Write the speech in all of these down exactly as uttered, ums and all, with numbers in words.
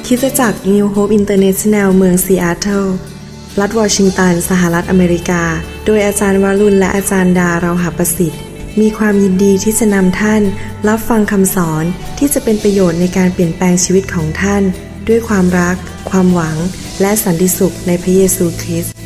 คริสตจักร New Hope International เมืองซีแอตเทิลรัฐวอชิงตันสหรัฐอเมริกาโดยอาจารย์วรุณและอาจารย์ดาเราหประสิทธิ์มีความยินดีที่จะนำท่านรับฟังคำสอนที่จะเป็นประโยชน์ในการเปลี่ยนแปลงชีวิตของท่านด้วยความรักความหวังและสันติสุขในพระเยซูคริสต์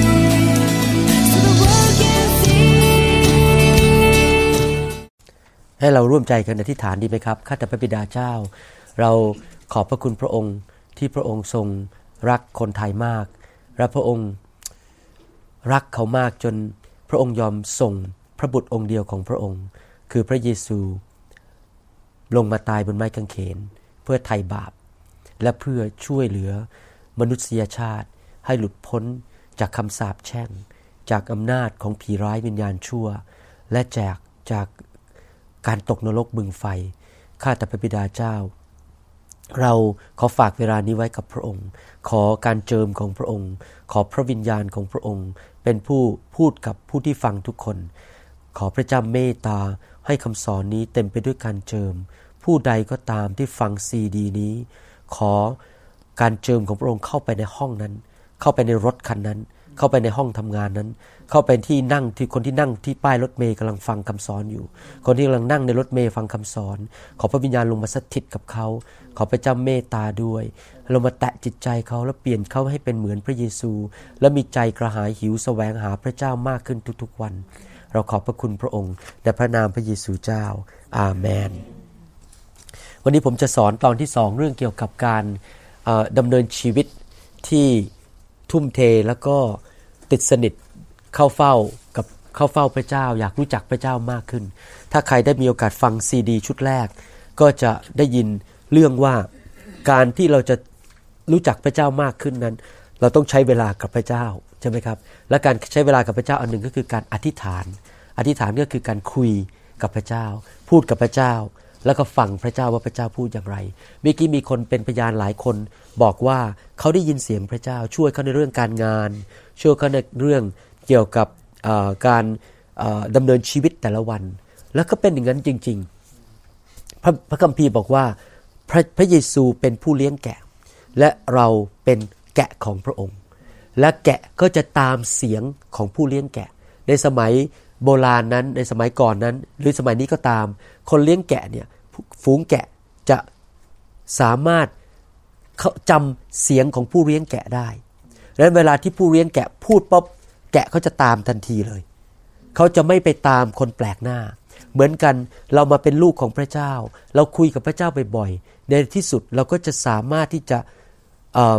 ให้เราร่วมใจกันอธิษฐานดีไหมครับข้าแต่พระบิดาเจ้าเราขอบพระคุณพระองค์ที่พระองค์ทรงรักคนไทยมากและพระองค์รักเขามากจนพระองค์ยอมส่งพระบุตรองค์เดียวของพระองค์คือพระเยซูลงมาตายบนไม้กางเขนเพื่อไถ่บาปและเพื่อช่วยเหลือมนุษยชาติให้หลุดพ้นจากคำสาปแช่งจากอำนาจของผีร้ายวิญญาณชั่วและจากจากการตกนรกบึงไฟข้าแต่พระบิดาเจ้าเราขอฝากเวลานี้ไว้กับพระองค์ขอการเจิมของพระองค์ขอพระวิญญาณของพระองค์เป็นผู้พูดกับผู้ที่ฟังทุกคนขอพระเจ้าเมตตาให้คำสอนนี้เต็มไปด้วยการเจิมผู้ใดก็ตามที่ฟังซีดีนี้ขอการเจิมของพระองค์เข้าไปในห้องนั้นเข้าไปในรถคันนั้นเข้าไปในห้องทำงานนั้นเข้าไปที่นั่งที่คนที่นั่งที่ป้ายรถเมล์กำลังฟังคำสอนอยู่คนที่กำลังนั่งในรถเมล์ฟังคำสอนขอพระวิญญาณลงมาสถิตกับเขาขอพระเจ้าเมตตาด้วยลงมาแตะจิตใจเขาแล้วเปลี่ยนเขาให้เป็นเหมือนพระเยซูและมีใจกระหายหิวแสวงหาพระเจ้ามากขึ้นทุกๆวันเราขอบพระคุณพระองค์ในพระนามพระเยซูเจ้าอาเมนวันนี้ผมจะสอนตอนที่สองเรื่องเกี่ยวกับการดำเนินชีวิตที่ทุ่มเทแล้วก็ติดสนิทเข้าเฝ้ากับเข้าเฝ้าพระเจ้าอยากรู้จักพระเจ้ามากขึ้นถ้าใครได้มีโอกาสฟังซีดีชุดแรกก็จะได้ยินเรื่องว่าการที่เราจะรู้จักพระเจ้ามากขึ้นนั้นเราต้องใช้เวลากับพระเจ้าใช่ไหมครับและการใช้เวลากับพระเจ้าอันหนึ่งก็คือการอธิษฐานอธิษฐานก็คือการคุยกับพระเจ้าพูดกับพระเจ้าแล้วก็ฟังพระเจ้าว่าพระเจ้าพูดอย่างไรเมื่อกี้มีคนเป็นพยานหลายคนบอกว่าเขาได้ยินเสียงพระเจ้าช่วยเขาในเรื่องการงานช่วยเขาในเรื่องเกี่ยวกับการดำเนินชีวิตแต่ละวันแล้วก็เป็นอย่างนั้นจริงๆพระพระคัมภีร์บอกว่าพระพระเยซูเป็นผู้เลี้ยงแกะและเราเป็นแกะของพระองค์และแกะก็จะตามเสียงของผู้เลี้ยงแกะในสมัยโบราณนั้นในสมัยก่อนนั้นหรือสมัยนี้ก็ตามคนเลี้ยงแกะเนี่ยฝูงแกะจะสามารถจำเสียงของผู้เลี้ยงแกะได้และเวลาที่ผู้เลี้ยงแกะพูดปุ๊บแกะเขาจะตามทันทีเลยเขาจะไม่ไปตามคนแปลกหน้าเหมือนกันเรามาเป็นลูกของพระเจ้าเราคุยกับพระเจ้าบ่อยๆในที่สุดเราก็จะสามารถที่จะเอ่อ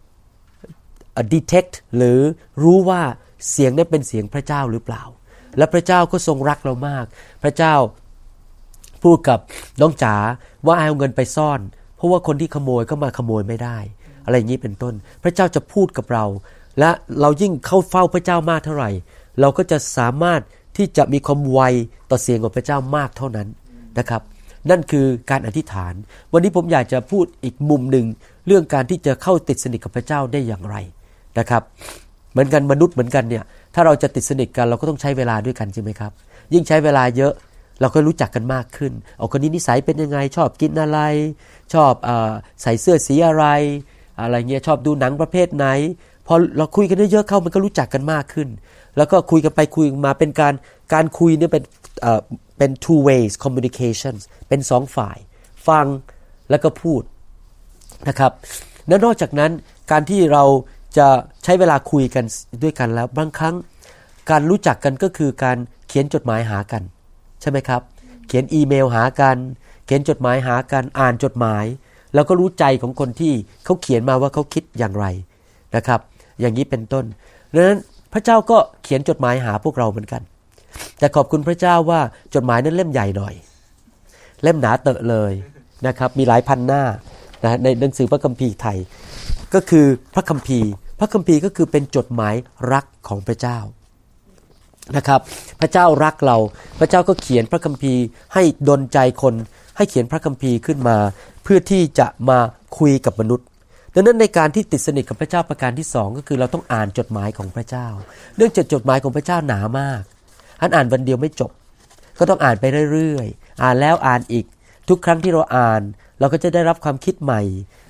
detect หรือรู้ว่าเสียงนั้นเป็นเสียงพระเจ้าหรือเปล่าและพระเจ้าก็ทรงรักเรามากพระเจ้าพูดกับน้องจ๋าว่าเอาเงินไปซ่อนเพราะว่าคนที่ขโมยก็มาขโมยไม่ได้อะไรอย่างนี้เป็นต้นพระเจ้าจะพูดกับเราและเรายิ่งเข้าเฝ้าพระเจ้ามากเท่าไหร่เราก็จะสามารถที่จะมีความไวต่อเสียงของพระเจ้ามากเท่านั้นนะครับนั่นคือการอธิษฐานวันนี้ผมอยากจะพูดอีกมุมหนึ่งเรื่องการที่จะเข้าติดสนิทกับพระเจ้าได้อย่างไรนะครับเหมือนกันมนุษย์เหมือนกันเนี่ยถ้าเราจะติดสนิทกันเราก็ต้องใช้เวลาด้วยกันใช่ไหมครับยิ่งใช้เวลาเยอะเราก็รู้จักกันมากขึ้นเอาคนนี้นิสัยเป็นยังไงชอบกินอะไรชอบเอ่อใส่เสื้อสีอะไรอะไรเงี้ยชอบดูหนังประเภทไหนพอเราคุยกันเยอะๆเข้ามันก็รู้จักกันมากขึ้นแล้วก็คุยกันไปคุยมาเป็นการการคุยเนี่ยเป็นเอ่อเป็น two ways communication เป็นสองฝ่ายฟังแล้วก็พูดนะครับและนอกจากนั้นการที่เราจะใช้เวลาคุยกันด้วยกันแล้วบางครั้งการรู้จักกันก็คือการเขียนจดหมายหากันใช่ไหมครับเขียนอีเมลหากันเขียนจดหมายหากันอ่านจดหมายแล้วก็รู้ใจของคนที่เขาเขียนมาว่าเขาคิดอย่างไรนะครับอย่างนี้เป็นต้นดังนั้นพระเจ้าก็เขียนจดหมายหาพวกเราเหมือนกันแต่ขอบคุณพระเจ้าว่าจดหมายนั้นเล่มใหญ่หน่อยเล่มหนาเตอะเลยนะครับมีหลายพันหน้านะในหนังสือพระคัมภีร์ไทยก็คือพระคัมภีร์พระคัมภีร์ก็คือเป็นจดหมายรักของพระเจ้านะครับพระเจ้ารักเราพระเจ้าก็เขียนพระคัมภีร์ให้ดลใจคนให้เขียนพระคัมภีร์ขึ้นมาเพื่อที่จะมาคุยกับมนุษย์ดังนั้นในการที่ติดสนิทกับพระเจ้าประการที่สองก็คือเราต้องอ่านจดหมายของพระเจ้าเนื่องจากจดหมายของพระเจ้าหนามากอันอ่านวันเดียวไม่จบก็ต้องอ่านไปเรื่อยๆอ่านแล้วอ่านอีกทุกครั้งที่เราอ่านเราก็จะได้รับความคิดใหม่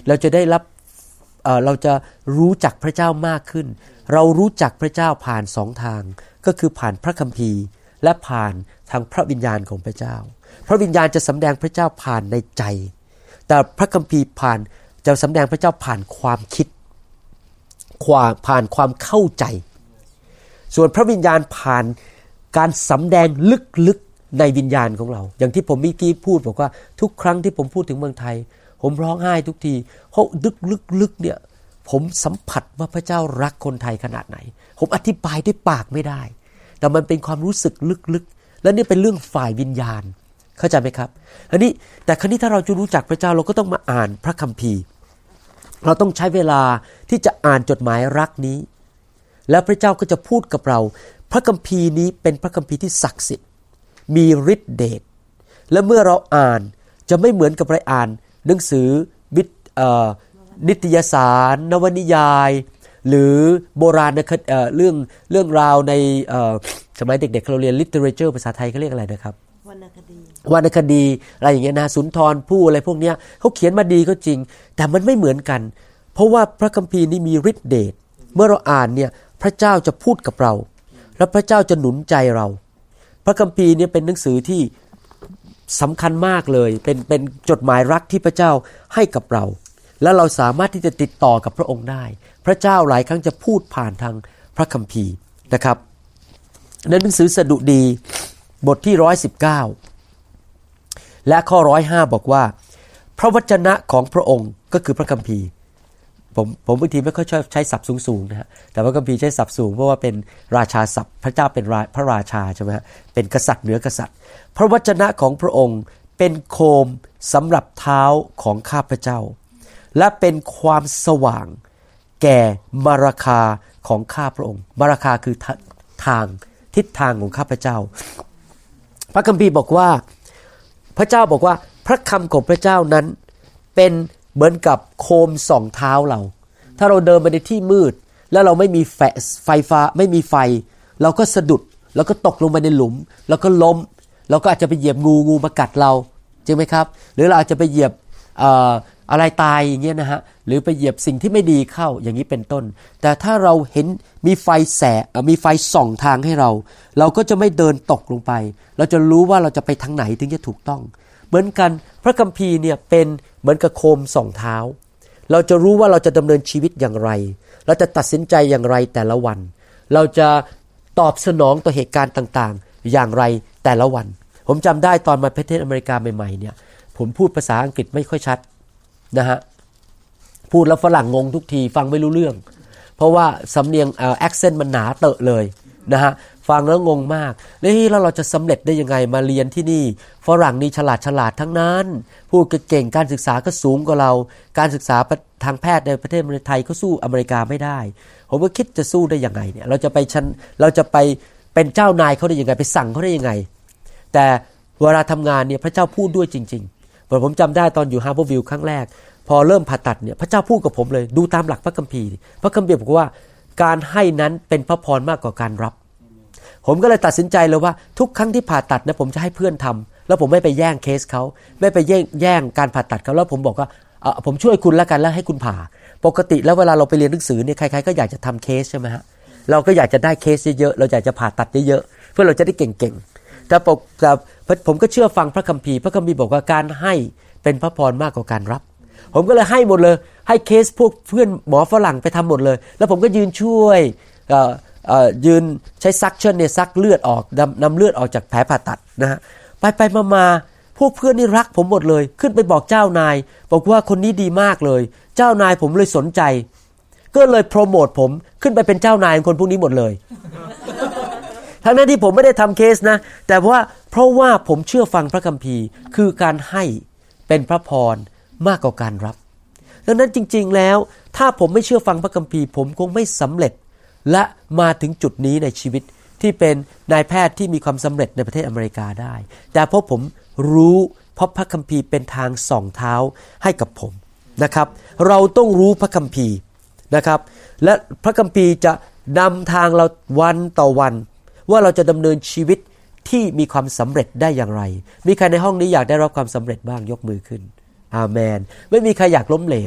เราจะได้รับเอ่อเราจะรู้จักพระเจ้ามากขึ้นเรารู้จักพระเจ้าผ่านสองทางก็คือผ่านพระคัมภีร์และผ่านทางพระวิญญาณของพระเจ้าพระวิญญาณจะสำแดงพระเจ้าผ่านในใจแต่พระคัมภีร์ผ่านจะสำแดงพระเจ้าผ่านความคิดความผ่านความเข้าใจส่วนพระวิญญาณผ่านการสำแดงลึกๆในวิญญาณของเราอย่างที่ผมเมื่อกี้พูดบอกว่าทุกครั้งที่ผมพูดถึงเมืองไทยผมร้องไห้ทุกทีเพราะลึกๆเนี่ยผมสัมผัสว่าพระเจ้ารักคนไทยขนาดไหนผมอธิบายด้วยปากไม่ได้แต่มันเป็นความรู้สึกลึกๆและนี่เป็นเรื่องฝ่ายวิญญาณเข้าใจไหมครับอันนี้แต่คราวนี้ถ้าเราจะรู้จักพระเจ้าเราก็ต้องมาอ่านพระคัมภีร์เราต้องใช้เวลาที่จะอ่านจดหมายรักนี้แล้วพระเจ้าก็จะพูดกับเราพระคัมภีร์นี้เป็นพระคัมภีร์ที่ศักดิ์สิทธิ์มีฤทธิ์เดชและเมื่อเราอ่านจะไม่เหมือนกับเราอ่านหนังสือวิทย์นิตยสารนวนิยายหรือโบราณเอ่อเรื่องเรื่องราวในสมัยเด็กๆเราเรียน literature ภาษาไทยเขาเรียกอะไรนะครับวรรณคดีวรรณคดีอะไรอย่างเงี้ยนะสุนทรภู่อะไรพวกเนี้ยเขาเขียนมาดีก็จริงแต่มันไม่เหมือนกันเพราะว่าพระคัมภีร์นี้มีฤทธิ์เดชเมื่อเราอ่านเนี่ยพระเจ้าจะพูดกับเราและพระเจ้าจะหนุนใจเราพระคัมภีร์เนี่ยเป็นหนังสือที่สำคัญมากเลยเป็นเป็นจดหมายรักที่พระเจ้าให้กับเราและเราสามารถที่จะติดต่อกับพระองค์ได้พระเจ้าหลายครั้งจะพูดผ่านทางพระคัมภีร์นะครับในหนังสือสดุดีบทที่หนึ่งร้อยสิบเก้าและข้อหนึ่งร้อยห้าบอกว่าพระวจนะของพระองค์ก็คือพระคัมภีร์ผมผมบางทีไม่ค่อยชอบใช้ศัพท์สูงๆนะฮะแต่พระคัมภีร์ใช้ศัพท์สูงเพราะว่าเป็นราชาศัพท์พระเจ้าเป็นพระราชาใช่ไหมฮะเป็นกษัตริย์เหนือกษัตริย์พระวจนะของพระองค์เป็นโคมสำหรับเท้าของข้าพเจ้าและเป็นความสว่างแก่มรรคาของข้าพระองค์มรรคาคือทางทิศทางของข้าพเจ้าพระคัมภีร์บอกว่าพระเจ้าบอกว่าพระคำของพระเจ้านั้นเป็นเหมือนกับโคมส่องเท้าเราถ้าเราเดินไปในที่มืดแล้วเราไม่มีไฟฟ้าไม่มีไฟเราก็สะดุดแล้วก็ตกลงไปในหลุมแล้วก็ล้มเราก็อาจจะไปเหยียบงูงูมากัดเราจริงไหมครับหรือเราอาจจะไปเหยียบเอ่ออะไรตายอย่างเงี้ยนะฮะหรือไปเหยียบสิ่งที่ไม่ดีเข้าอย่างนี้เป็นต้นแต่ถ้าเราเห็นมีไฟแสงมีไฟส่องทางให้เราเราก็จะไม่เดินตกลงไปเราจะรู้ว่าเราจะไปทางไหนถึงจะถูกต้องเหมือนกันพระคัมภีร์เนี่ยเป็นเหมือนกับโคมส่องเท้าเราจะรู้ว่าเราจะดำเนินชีวิตอย่างไรเราจะตัดสินใจอย่างไรแต่ละวันเราจะตอบสนองต่อเหตุการณ์ต่างๆอย่างไรแต่ละวันผมจำได้ตอนมาประเทศอเมริกาใหม่ๆเนี่ยผมพูดภาษาอังกฤษไม่ค่อยชัดนะฮะพูดแล้วฝรั่งงงทุกทีฟังไม่รู้เรื่องเพราะว่าสำเนียงเอ่อแอคเซนต์มันหนาเตอะเลยนะฮะฟังแล้วงงมากแล้วเราจะสำเร็จได้ยังไงมาเรียนที่นี่ฝรั่งนี่ฉลาดฉลาดทั้งนั้นพูดเก่งการศึกษาก็สูงกว่าเราการศึกษาทางแพทย์ในประเทศไทยก็สู้อเมริกาไม่ได้ผมก็คิดจะสู้ได้ยังไงเนี่ยเราจะไปชั้นเราจะไปเป็นเจ้านายเขาได้ยังไงไปสั่งเขาได้ยังไงแต่เวลาทำงานเนี่ยพระเจ้าพูดด้วยจริงๆผมจำได้ตอนอยู่ฮาร์เวอร์วิลล์ครั้งแรกพอเริ่มผ่าตัดเนี่ยพระเจ้าพูดกับผมเลยดูตามหลักพระคัมภีร์พระคัมภีร์บอกว่าการให้นั้นเป็นพระพรมากกว่าการรับผมก็เลยตัดสินใจเลยว่าทุกครั้งที่ผ่าตัดนะผมจะให้เพื่อนทำแล้วผมไม่ไปแย่งเคสเขาไม่ไปแย่งแย่งการผ่าตัดเขาแล้วผมบอกว่าเออผมช่วยคุณแล้วกันแล้วให้คุณผ่าปกติแล้วเวลาเราไปเรียนหนังสือเนี่ยใครๆก็อยากจะทำเคสใช่ไหมฮะเราก็อยากจะได้เคสเยอะๆเราอยากจะผ่าตัดเยอะๆเพื่อเราจะได้เก่งๆแต่ปกแต่ผมก็เชื่อฟังพระคัมภีร์พระคัมภีร์บอกว่าการให้เป็นพระพรมากกว่าการรับผมก็เลยให้หมดเลยให้เคสพวกเพื่อนหมอฝรั่งไปทำหมดเลยแล้วผมก็ยืนช่วยเอ่อเอ่อยืนใช้ซักชั่นเนี่ยซักเลือดออกนำนำเลือดออกจากแผลผ่าตัดนะฮะไปไปมามาพวกเพื่อนนี่รักผมหมดเลยขึ้นไปบอกเจ้านายบอกว่าคนนี้ดีมากเลยเจ้านายผมเลยสนใจก็เลยโปรโมทผมขึ้นไปเป็นเจ้านายของคนพวกนี้หมดเลย ทั้งนั้นที่ผมไม่ได้ทำเคสนะแต่ว่าเพราะว่าผมเชื่อฟังพระคัมภีร์คือการให้เป็นพระพรมากกว่าการรับดังนั้นจริงๆแล้วถ้าผมไม่เชื่อฟังพระคัมภีร์ผมคงไม่สำเร็จและมาถึงจุดนี้ในชีวิตที่เป็นนายแพทย์ที่มีความสำเร็จในประเทศอเมริกาได้แต่เพราะผมรู้เพราะพระคัมภีร์เป็นทางส่องเท้าให้กับผมนะครับเราต้องรู้พระคัมภีร์นะครับและพระคัมภีร์จะนำทางเราวันต่อวันว่าเราจะดำเนินชีวิตที่มีความสำเร็จได้อย่างไรมีใครในห้องนี้อยากได้รับความสำเร็จบ้างยกมือขึ้นอาเมนไม่มีใครอยากล้มเหลว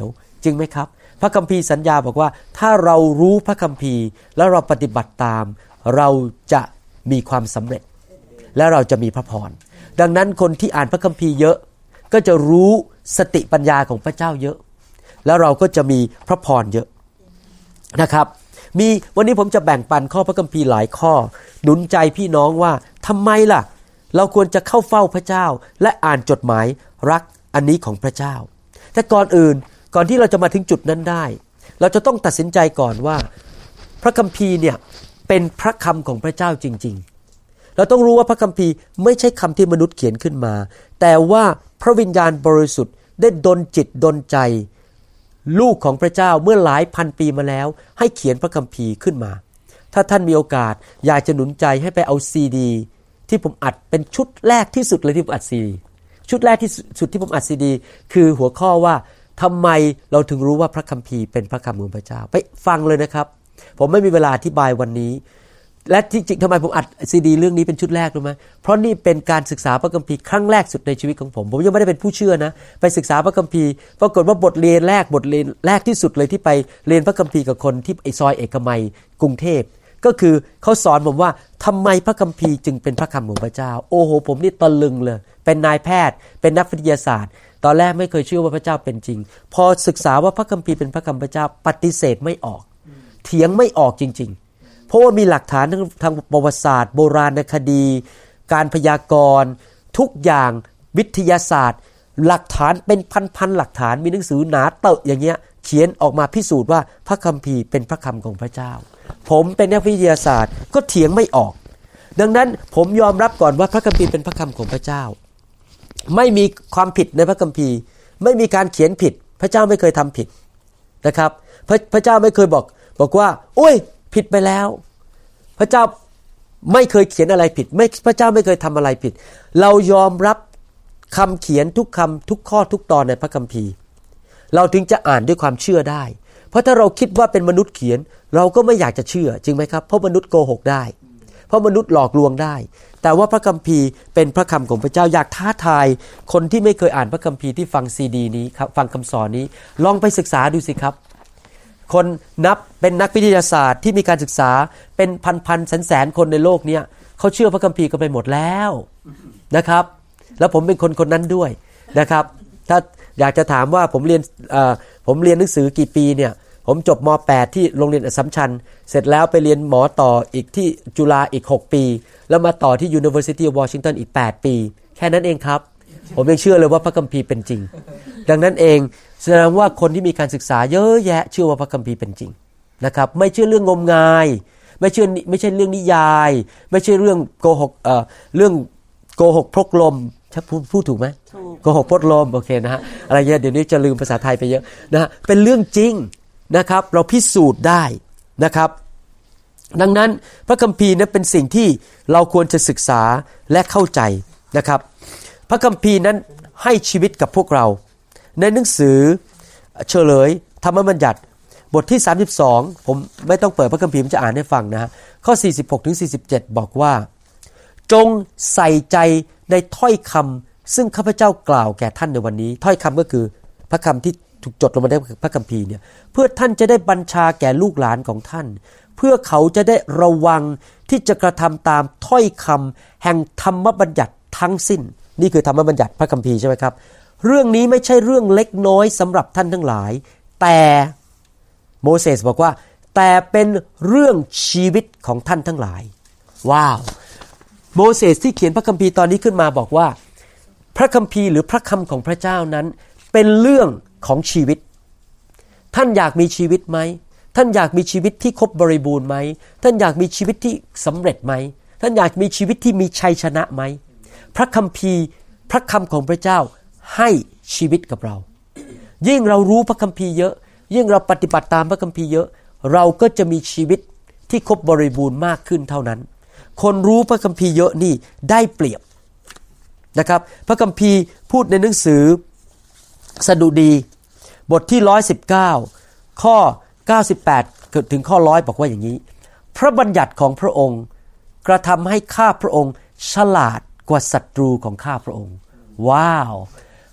จริงไหมครับพระคัมภีร์สัญญาบอกว่าถ้าเรารู้พระคัมภีร์แล้วเราปฏิบัติตามเราจะมีความสำเร็จและเราจะมีพระพรดังนั้นคนที่อ่านพระคัมภีร์เยอะก็จะรู้สติปัญญาของพระเจ้าเยอะแล้วเราก็จะมีพระพรเยอะนะครับมีวันนี้ผมจะแบ่งปันข้อพระคัมภีร์หลายข้อหนุนใจพี่น้องว่าทำไมล่ะเราควรจะเข้าเฝ้าพระเจ้าและอ่านจดหมายรักอันนี้ของพระเจ้าแต่ก่อนอื่นก่อนที่เราจะมาถึงจุดนั้นได้เราจะต้องตัดสินใจก่อนว่าพระคัมภีร์เนี่ยเป็นพระคำของพระเจ้าจริงๆเราต้องรู้ว่าพระคัมภีร์ไม่ใช่คำที่มนุษย์เขียนขึ้นมาแต่ว่าพระวิญญาณบริสุทธิ์ได้ดลจิตดลใจลูกของพระเจ้าเมื่อหลายพันปีมาแล้วให้เขียนพระคัมภีร์ขึ้นมาถ้าท่านมีโอกาสอยากจะหนุนใจให้ไปเอาซีดีที่ผมอัดเป็นชุดแรกที่สุดเลยที่ผมอัดซีดีชุดแรกที่สุดที่ผมอัดซีดีคือหัวข้อว่าทำไมเราถึงรู้ว่าพระคัมภีร์เป็นพระคำของพระเจ้าไปฟังเลยนะครับผมไม่มีเวลาอธิบายวันนี้และที่จริงทำไมผมอัดซีดีเรื่องนี้เป็นชุดแรกรู้ไหมเพราะนี่เป็นการศึกษาพระคัมภีร์ครั้งแรกสุดในชีวิตของผมผมยังไม่ได้เป็นผู้เชื่อนะไปศึกษาพระคัมภีร์ปรากฏว่าบทเรียนแรกบทเรียนแรกที่สุดเลยที่ไปเรียนพระคัมภีร์กับคนที่ไอซอยเอกมัยกรุงเทพก็คือเขาสอนผมว่าทำไมพระคัมภีร์จึงเป็นพระคำของพระเจ้าโอ้โหผมนี่ตะลึงเลยเป็นนายแพทย์เป็นนักวิทยาศาสตร์ตอนแรกไม่เคยเชื่อว่าพระเจ้าเป็นจริงพอศึกษาว่าพระคัมภีร์เป็นพระคำพระเจ้าปฏิเสธไม่ออกเถียงไม่ออกจริงๆเพราะว่ามีหลักฐานทั้งทางประวัติศาสตร์โบราณคดีการพยากรณ์ทุกอย่างวิทยาศาสตร์หลักฐานเป็นพันๆหลักฐานมีหนังสือหนาเตอะอย่างเงี้ยเขียนออกมาพิสูจน์ว่าพระคัมภีร์เป็นพระคำของพระเจ้าผมเป็นนักวิทยาศาสตร์ก็เถียงไม่ออกดังนั้นผมยอมรับก่อนว่าพระคัมภีร์เป็นพระคำของพระเจ้าไม่มีความผิดในพระคัมภีร์ไม่มีการเขียนผิดพระเจ้าไม่เคยทำผิดนะครับพระพระเจ้าไม่เคยบอกบอกว่าโอ้ยผิดไปแล้วพระเจ้าไม่เคยเขียนอะไรผิดไม่พระเจ้าไม่เคยทำอะไรผิดเรายอมรับคำเขียนทุกคำทุกข้อทุกตอนในพระคัมภีร์เราถึงจะอ่านด้วยความเชื่อได้เพราะถ้าเราคิดว่าเป็นมนุษย์เขียนเราก็ไม่อยากจะเชื่อจริงไหมครับเพราะมนุษย์โกหกได้เพราะมนุษย์หลอกลวงได้แต่ว่าพระคัมภีร์เป็นพระคำของพระเจ้าอยากท้าทายคนที่ไม่เคยอ่านพระคัมภีร์ที่ฟังซีดีนี้ครับฟังคำสอนนี้ลองไปศึกษาดูสิครับคนนับเป็นนักวิทยาศาสตร์ที่มีการศึกษาเป็นพันๆแสนๆคนในโลกนี้เขาเชื่อพระคัมภีร์กันไปหมดแล้วนะครับแล้วผมเป็นคนคนนั้นด้วยนะครับถ้าอยากจะถามว่าผมเรียนเอ่อผมเรียนหนังสือกี่ปีเนี่ยผมจบม.แปด ที่โรงเรียนอัสสัมชัญเสร็จแล้วไปเรียนหมอต่ออีกที่จุฬาอีกหกปีแล้วมาต่อที่ University of Washington อีกแปดปีแค่นั้นเองครับผมยังเชื่อเลยว่าพระคัมภีร์เป็นจริงดังนั้นเองแสดงว่าคนที่มีการศึกษาเยอะแยะเชื่อว่าพระคัมภีร์เป็นจริงนะครับไม่เชื่อเรื่องงมงายไม่เชื่อไม่ใช่เรื่องนิยายไม่ใช่เรื่องโกหกเอ่อเรื่องโกหกพกลมถ้าพูดพูดถูกไหมโกหกพกลมโอเคนะฮะอะไรเงี้ยเดี๋ยวนี้จะลืมภาษาไทยไปเยอะนะฮะเป็นเรื่องจริงนะครับเราพิสูจน์ได้นะครับดังนั้นพระคัมภีร์นั้นเป็นสิ่งที่เราควรจะศึกษาและเข้าใจนะครับพระคัมภีร์นั้นให้ชีวิตกับพวกเราในหนังสือเฉลยธรรมบัญญัติบทที่สามสิบสองผมไม่ต้องเปิดพระคัมภีร์ผมจะอ่านให้ฟังนะฮะข้อสี่สิบหกถึงสี่สิบเจ็ดบอกว่าจงใส่ใจในถ้อยคำซึ่งข้าพเจ้ากล่าวแก่ท่านในวันนี้ถ้อยคำก็คือพระคำที่ถูกจดลงมาในพระคัมภีร์เนี่ยเพื่อท่านจะได้บัญชาแก่ลูกหลานของท่านเพื่อเขาจะได้ระวังที่จะกระทำตามถ้อยคำแห่งธรรมบัญญัติทั้งสิ้นนี่คือธรรมบัญญัติพระคัมภีร์ใช่ไหมครับเรื่องนี้ไม่ใช่เรื่องเล็กน้อยสำหรับท่านทั้งหลายแต่โมเสสบอกว่าแต่เป็นเรื่องชีวิตของท่านทั้งหลายว้าวโมเสสที่เขียนพระคัมภีร์ตอนนี้ขึ้นมาบอกว่าพระคัมภีร์หรือพระคำของพระเจ้านั้นเป็นเรื่องของชีวิตท่านอยากมีชีวิตไหมท่านอยากมีชีวิตที่ครบบริบูรณ์ไหมท่านอยากมีชีวิตที่สำเร็จไหมท่านอยากมีชีวิตที่มีชัยชนะไหมพระคัมภีร์พระคำของพระเจ้าให้ชีวิตกับเรายิ่งเรารู้พระคัมภีร์เยอะยิ่งเราปฏิบัติตามพระคัมภีร์เยอะเราก็จะมีชีวิตที่ครบบริบูรณ์มากขึ้นเท่านั้นคนรู้พระคัมภีร์เยอะนี่ได้เปรียบนะครับพระคัมภีร์พูดในหนังสือสดุดีบทที่หนึ่งร้อยสิบเก้าข้อเก้าสิบแปดถึงข้อหนึ่งร้อยบอกว่าอย่างนี้พระบัญญัติของพระองค์กระทำให้ข้าพระองค์ฉลาดกว่าศัตรูของข้าพระองค์ว้าวพ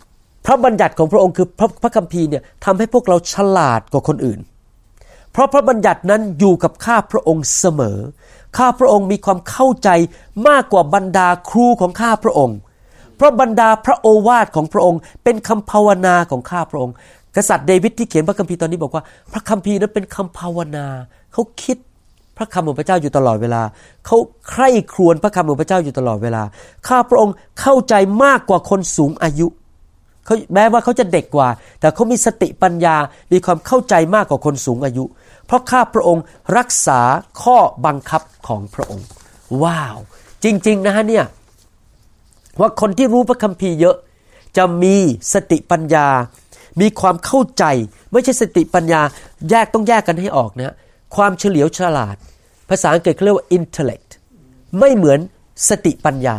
ระบัญญัติของพระองค์คือพระ, พระคัมภีร์เนี่ยทำให้พวกเราฉลาดกว่าคนอื่นเพราะพระบัญญัตินั้นอยู่กับข้าพระองค์เสมอข้าพระองค์มีความเข้าใจมากกว่าบรรดาครูของข้าพระองค์เพราะบรรดาพระโอวาทของพระองค์เป็นคำภาวนาของข้าพระองค์กษัตริย์เดวิดที่เขียนพระคัมภีร์ตอนนี้บอกว่าพระคัมภีร์นั้นเป็นคำภาวนาเขาคิดพระคำของพระเจ้าอยู่ตลอดเวลาเขาใคร่ครวญพระคำของพระเจ้าอยู่ตลอดเวลาข้าพระองค์เข้าใจมากกว่าคนสูงอายุเขาแม้ว่าเขาจะเด็กกว่าแต่เขามีสติปัญญามีความเข้าใจมากกว่าคนสูงอายุเพราะข้าพระองค์รักษาข้อบังคับของพระองค์ว้าวจริงๆนะฮะเนี่ยว่าคนที่รู้พระคัมภีร์เยอะจะมีสติปัญญามีความเข้าใจไม่ใช่สติปัญญาแยกต้องแยกกันให้ออกนะความเฉลียวฉลาดภาษาอังกฤษเขาเรียกว่า intellect ไม่เหมือนสติปัญญา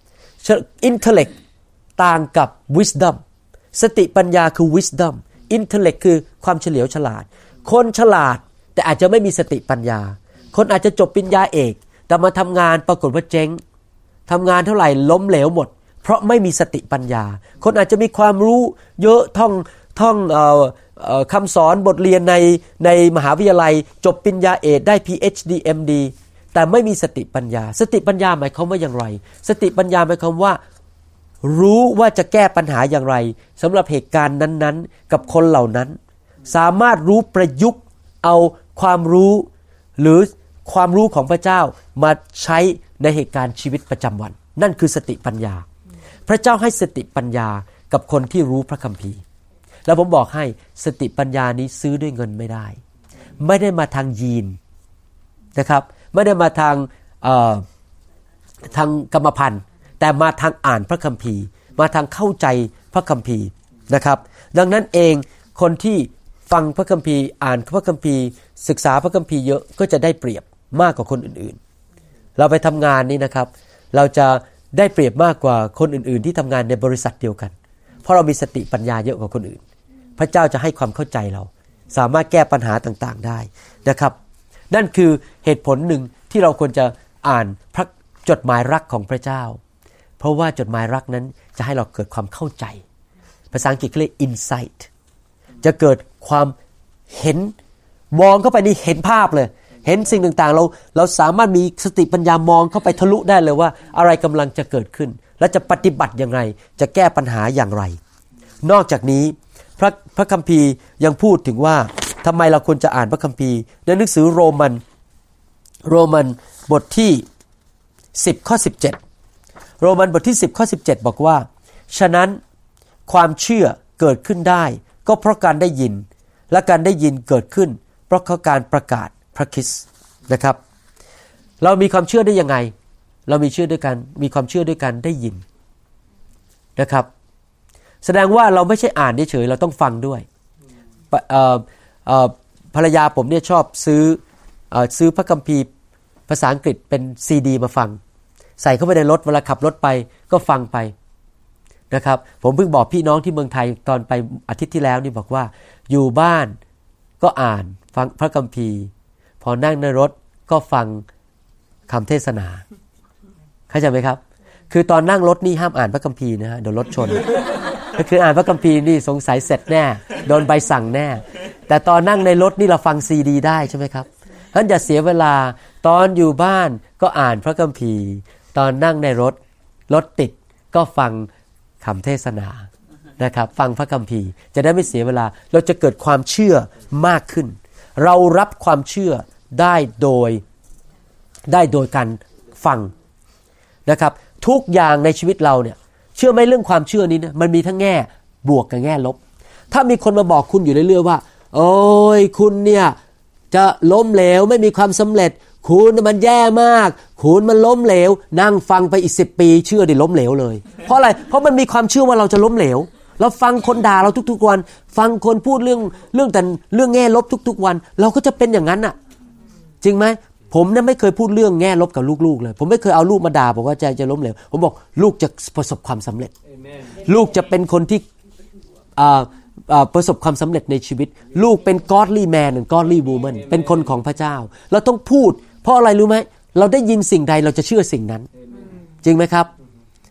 intellect ต่างกับ wisdom สติปัญญาคือ wisdom intellect คือความเฉลียวฉลาดคนฉลาดแต่อาจจะไม่มีสติปัญญาคนอาจจะจบปริญญาเอกแต่มาทำงานปรากฏว่าเจ๊งทำงานเท่าไหร่ล้มเหลวหมดเพราะไม่มีสติปัญญาคนอาจจะมีความรู้เยอะท่องท่องเอ่อเอ่อคำสอนบทเรียนในในมหาวิทยาลัยจบปริญญาเอกได้ พี เอช ดี เอ็ม ดี แต่ไม่มีสติปัญญาสติปัญญาหมายความว่าอย่างไรสติปัญญาหมายความว่ารู้ว่าจะแก้ปัญหาอย่างไรสำหรับเหตุการณ์นั้นๆกับคนเหล่านั้นสามารถรู้ประยุกต์เอาความรู้หรือความรู้ของพระเจ้ามาใช้ในเหตุการณ์ชีวิตประจำวันนั่นคือสติปัญญาพระเจ้าให้สติปัญญากับคนที่รู้พระคัมภีร์แล้วผมบอกให้สติปัญญานี้ซื้อด้วยเงินไม่ได้ไม่ได้มาทางยีนนะครับไม่ได้มาทางเอ่อทางกรรมพันธุ์แต่มาทางอ่านพระคัมภีร์มาทางเข้าใจพระคัมภีร์นะครับดังนั้นเองคนที่ฟังพระคัมภีร์อ่านพระคัมภีร์ศึกษาพระคัมภีร์เยอะก็จะได้เปรียบมากกว่าคนอื่นๆเราไปทำงานนี่นะครับเราจะได้เปรียบมากกว่าคนอื่นๆที่ทำงานในบริษัทเดียวกันเพราะเรามีสติปัญญาเยอะกว่าคนอื่นพระเจ้าจะให้ความเข้าใจเราสามารถแก้ปัญหาต่างๆได้นะครับนั่นคือเหตุผลหนึ่งที่เราควรจะอ่านพระจดหมายรักของพระเจ้าเพราะว่าจดหมายรักนั้นจะให้เราเกิดความเข้าใจภาษาอังกฤษเรียก insight จะเกิดความเห็นมองเข้าไปนี่เห็นภาพเลยเห็นสิ่งต่างๆเราเราสามารถมีสติปัญญามองเข้าไปทะลุได้เลยว่าอะไรกำลังจะเกิดขึ้นและจะปฏิบัติอย่างไรจะแก้ปัญหาอย่างไรนอกจากนี้พระพระคัมภีร์ยังพูดถึงว่าทำไมเราควรจะอ่านพระคัมภีร์ในหนังสือโรมันโรมันบทที่สิบข้อสิบเจ็ดโรมันบทที่สิบข้อสิบเจ็ดบอกว่าฉะนั้นความเชื่อเกิดขึ้นได้ก็เพราะการได้ยินและการได้ยินเกิดขึ้นเพราะการประกาศพระคริสต์นะครับเรามีความเชื่อได้ยังไงเรามีเชื่อด้วยกันมีความเชื่อด้วยกันได้ยินนะครับแสดงว่าเราไม่ใช่อ่านเฉยๆเราต้องฟังด้วยเอ่อเอ่อภรรยาผมเนี่ยชอบซื้อเอ่อซื้อพระคัมภีร์ภาษาอังกฤษเป็นซีดีมาฟังใส่เข้าไปในรถเวลาขับรถไปก็ฟังไปนะครับผมเพิ่งบอกพี่น้องที่เมืองไทยตอนไปอาทิตย์ที่แล้วนี่บอกว่าอยู่บ้านก็อ่านฟังพระคัมภีร์พอนั่งในรถก็ฟังคำเทศนาเข้าใจไหมครับคือตอนนั่งรถนี่ห้ามอ่านพระคัมภีร์นะฮะเดี๋ยวรถชนก็คืออ่านพระคัมภีร์นี่สงสัยเสร็จแน่โดนใบสั่งแน่แต่ตอนนั่งในรถนี่เราฟังซีดีได้ใช่ไหมครับฉะนั้นอย่าเสียเวลาตอนอยู่บ้านก็อ่านพระคัมภีร์ตอนนั่งในรถรถติดก็ฟังคำเทศนานะครับฟังพระคัมภีร์จะได้ไม่เสียเวลาเราจะเกิดความเชื่อมากขึ้นเรารับความเชื่อได้โดยได้โดยการฟังนะครับทุกอย่างในชีวิตเราเนี่ยเชื่อไหมเรื่องความเชื่อนี้นะมันมีทั้งแง่บวกกับแง่ลบถ้ามีคนมาบอกคุณอยู่เรื่อยๆว่าโอ้ยคุณเนี่ยจะล้มเหลวไม่มีความสำเร็จคุณมันแย่มากคุณมันล้มเหลวนั่งฟังไปอีกสิบปีเชื่อดิล้มเหลวเลยเพราะอะไรเพราะมันมีความเชื่อว่าเราจะล้มเหลวเราฟังคนด่าเราทุกๆวันฟังคนพูดเรื่องเรื่องแต่เรื่องแง่ลบทุกๆวันเราก็จะเป็นอย่างนั้นน่ะจริงไหมผมเนี่ยไม่เคยพูดเรื่องแง่ลบกับลูกๆเลยผมไม่เคยเอาลูกมาด่าบอกว่าใจจะล้มเหลวผมบอกลูกจะประสบความสำเร็จ Amen. ลูกจะเป็นคนที่อ่าประสบความสำเร็จในชีวิตลูกเป็น godly man and godly woman Amen. เป็นคนของพระเจ้าเราต้องพูดเพราะอะไรรู้ไหมเราได้ยินสิ่งใดเราจะเชื่อสิ่งนั้น Amen. จริงไหมครับ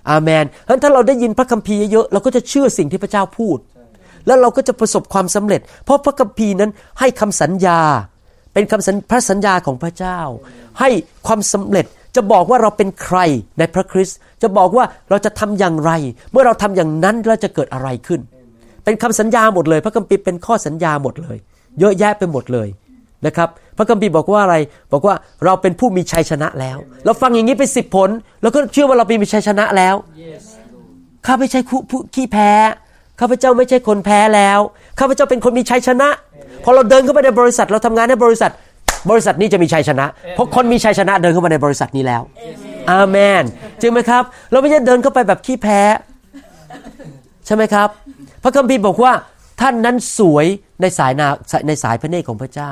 อาเมนเพราะฉะนั้นถ้าเราได้ยินพระคัมภีร์เยอะๆเราก็จะเชื่อสิ่งที่พระเจ้าพูดแล้วเราก็จะประสบความสำเร็จเพราะพระคัมภีร์นั้นให้คำสัญญาเป็นคำสัญพระสัญญาของพระเจ้าให้ความสำเร็จจะบอกว่าเราเป็นใครในพระคริสต์จะบอกว่าเราจะทำอย่างไรเมื่อเราทำอย่างนั้นเราจะเกิดอะไรขึ้นเป็นคำสัญญาหมดเลยพระคัมภีร์เป็นข้อสัญญาหมดเลยเยอะแยะไปหมดเลยนะครับพระคัมภีร์บอกว่าอะไรบอกว่าเราเป็นผู้มีชัยชนะแล้วเราฟังอย่างนี้เป็นสิบผลเราก็เชื่อว่าเรามีชัยชนะแล้วข้าไม่ใช่ผู้ขี้แพ้ข้าพเจ้าไม่ใช่คนแพ้แล้วข้าพเจ้าเป็นคนมีชัยชนะพอเราเดินเข้าไปในบริษัทเราทำงานในบริษัทบริษัทนี้จะมีชัยชนะเพราะคนมีชัยชนะเดินเข้ามาในบริษัทนี้แล้วอาเมนจริงไหมครับเราไม่ใช่เดินเข้าไปแบบขี้แพ้ใช่ไหมครับพระคัมภีร์บอกว่าท่านนั้นสวยในสายนาในสายพระเนตรของพระเจ้า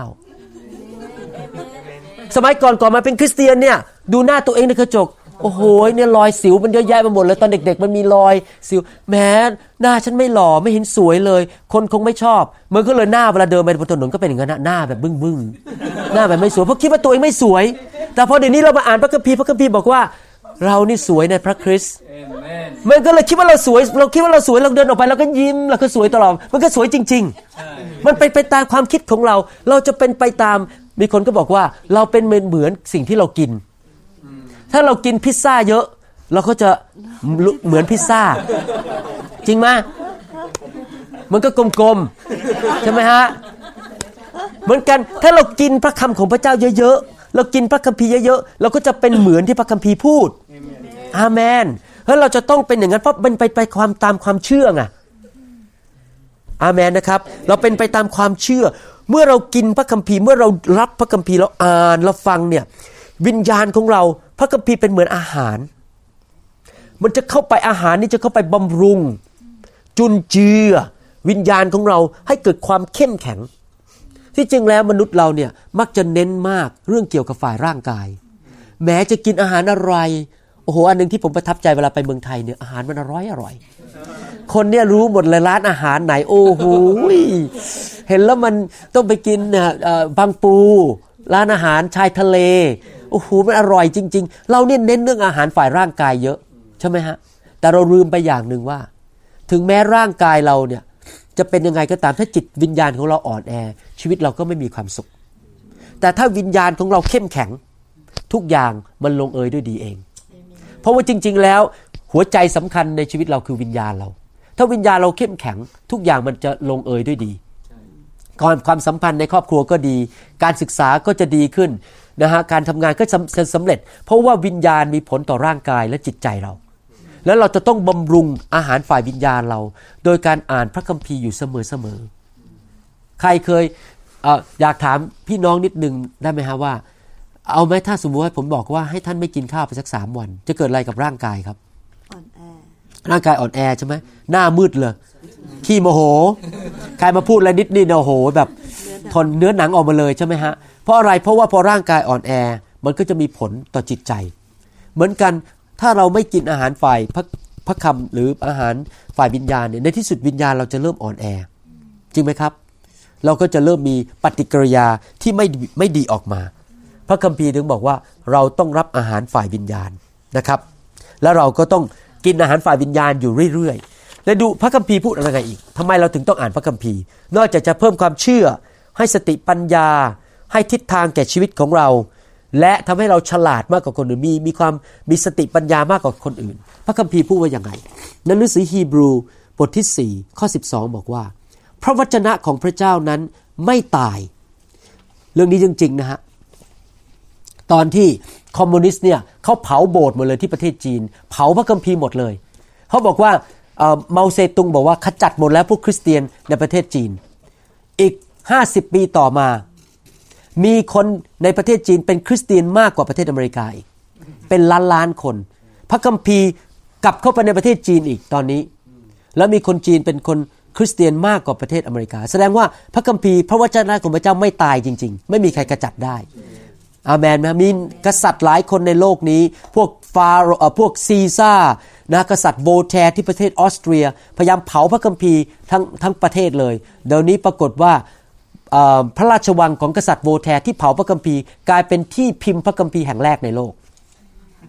สมัยก่อนก่อนมาเป็นคริสเตียนเนี่ยดูหน้าตัวเองในกระจกโอ้โหเนี่ยรอยสิวมันเยอะแยะไปหมดเลยตอนเด็กๆมันมีรอยสิวแม้หน้าฉันไม่หล่อไม่เห็นสวยเลยคนคงไม่ชอบเหมือนก็เลยหน้าเวลาเดินไปบนถนนก็เป็นอย่างนั้นหน้าแบบบึ้งๆหน้าแบบไม่สวยเพราะคิดว่าตัวเองไม่สวยแต่พอเดี๋ยวนี้เรามาอ่านพระคัมภีร์พระคัมภีร์บอกว่าเรานี่สวยในพระคริสต์มันก็เลยคิดว่าเราสวยเราคิดว่าเราสวยเราเดินออกไปเราก็ยิ้มเราก็สวยตลอดมันก็สวยจริงๆมันเป็นไปตามความคิดของเราเราจะเป็นไปตามมีคนก็บอกว่าเราเป็นเหมือนสิ่งที่เรากินถ้าเรากินพิซซ่าเยอะเราก็จะเหมือนพิซซ่าจริงไหมมันก็กลมๆใช่ไหมฮะเหมือนกันถ้าเรากินพระคำของพระเจ้าเยอะๆเรากินพระคัมภีร์เยอะๆเราก็จะเป็นเหมือนที่พระคัมภีร์พูดอาเมนเพราะเราจะต้องเป็นอย่างนั้นเพราะเป็นไปไปความตามความเชื่อไงอาเมนนะครับเราเป็นไปตามความเชื่อเมื่อเรากินพระคัมภีร์เมื่อเรารับพระคัมภีร์เราอ่านเราฟังเนี่ยวิญญาณของเราพระคัมภีร์เป็นเหมือนอาหารมันจะเข้าไปอาหารนี้จะเข้าไปบำรุงจุนเจือวิญญาณของเราให้เกิดความเข้มแข็งที่จริงแล้วมนุษย์เราเนี่ยมักจะเน้นมากเรื่องเกี่ยวกับฝ่ายร่างกายแม้จะกินอาหารอะไรโอ้โหอันนึงที่ผมประทับใจเวลาไปเมืองไทยเนี่ยอาหารมันอร่อยอร่อยคนเนี่ยรู้หมดเลยร้านอาหารไหนโอ้โหเห็นแล้วมันต้องไปกินบางปูร้านอาหารชายทะเลโอ้โหมันอร่อยจริงๆเราเนี่ยเน้นเรื่องอาหารฝ่ายร่างกายเยอะใช่ไหมฮะแต่เราลืมไปอย่างหนึ่งว่าถึงแม้ร่างกายเราเนี่ยจะเป็นยังไงก็ตามถ้าจิตวิญญาณของเราอ่อนแอชีวิตเราก็ไม่มีความสุขแต่ถ้าวิญญาณของเราเข้มแข็งทุกอย่างมันลงเอยด้วยดีเองเพราะว่าจริงๆแล้วหัวใจสำคัญในชีวิตเราคือวิญญาณเราถ้าวิญญาณเราเข้มแข็งทุกอย่างมันจะลงเอยด้วยดีความความสัมพันธ์ในครอบครัวก็ดีการศึกษาก็จะดีขึ้นนะฮะการทำงานก็จะสำเร็จเพราะว่าวิญญาณมีผลต่อร่างกายและจิตใจเราแล้วเราจะต้องบำรุงอาหารฝ่ายวิญญาณเราโดยการอ่านพระคัมภีร์อยู่เสมอๆใครเคย เอ่ออยากถามพี่น้องนิดนึงได้ไหมฮะว่าเอาไหมถ้าสมมติว่าผมบอกว่าให้ท่านไม่กินข้าวไปสักสามวันจะเกิดอะไรกับร่างกายครับอ่อนแอร่างกายอ่อนแอใช่ไหมหน้ามืดเลยขี้โมโหใครมาพูดอะไรนิดนี่โอ้โหแบบทนเนื้อหนังออกมาเลยใช่ไหมฮะเพราะอะไรเพราะว่าพอร่างกายอ่อนแอมันก็จะมีผลต่อจิตใจเหมือนกันถ้าเราไม่กินอาหารฝ่ายพระพระคำหรืออาหารฝ่ายวิญญาณเนี่ยในที่สุดวิญญาณเราจะเริ่มอ่อนแอจริงไหมครับเราก็จะเริ่มมีปฏิกิริยาที่ไม่ไม่ดีออกมาพระคัมภีร์ถึงบอกว่าเราต้องรับอาหารฝ่ายวิญญาณนะครับแล้วเราก็ต้องกินอาหารฝ่ายวิญญาณอยู่เรื่อยๆและดูพระคัมภีร์พูดอะไรอีกทำไมเราถึงต้องอ่านพระคัมภีร์นอกจากจะเพิ่มความเชื่อให้สติปัญญาให้ทิศทางแก่ชีวิตของเราและทำให้เราฉลาดมากกว่าคนอื่นมีมีความมีสติปัญญามากกว่าคนอื่นพระคัมภีร์พูดว่าอย่างไรในหนังสือฮีบรูบทที่สี่ข้อสิบสองบอกว่าพระวจนะของพระเจ้านั้นไม่ตายเรื่องนี้จริงๆนะฮะตอนที่คอมมิวนิสต์เนี่ยเขาเผาโบสถ์หมดเลยที่ประเทศจีนเผาพระคัมภีร์หมดเลยเขาบอกว่าเอ่อเมาเซตุงบอกว่าขจัดหมดแล้วพวกคริสเตียนในประเทศจีนอีกห้าสิบปีต่อมามีคนในประเทศจีนเป็นคริสเตียนมากกว่าประเทศอเมริกาอีกเป็นล้านล้านคนพระคัมภีร์กลับเข้าไปในประเทศจีนอีกตอนนี้แล้วมีคนจีนเป็นคนคริสเตียนมากกว่าประเทศอเมริกาแสดงว่าพระคัมภีร์พระวจนะของพระเจ้าไม่ตายจริงๆไม่มีใครกระจัดได้อาเมนนะมีกษัตริย์หลายคนในโลกนี้พวกฟาโรห์พวกซีซ่านะกษัตริย์โวแทร์ที่ประเทศออสเตรียพยายามเผาพระคัมภีร์ทั้งทั้งประเทศเลยเดี๋ยวนี้ปรากฏว่าพระราชวังของกษัตริย์โวแทร์ที่เผาพระคัมภีร์กลายเป็นที่พิมพ์พระคัมภีร์แห่งแรกในโลก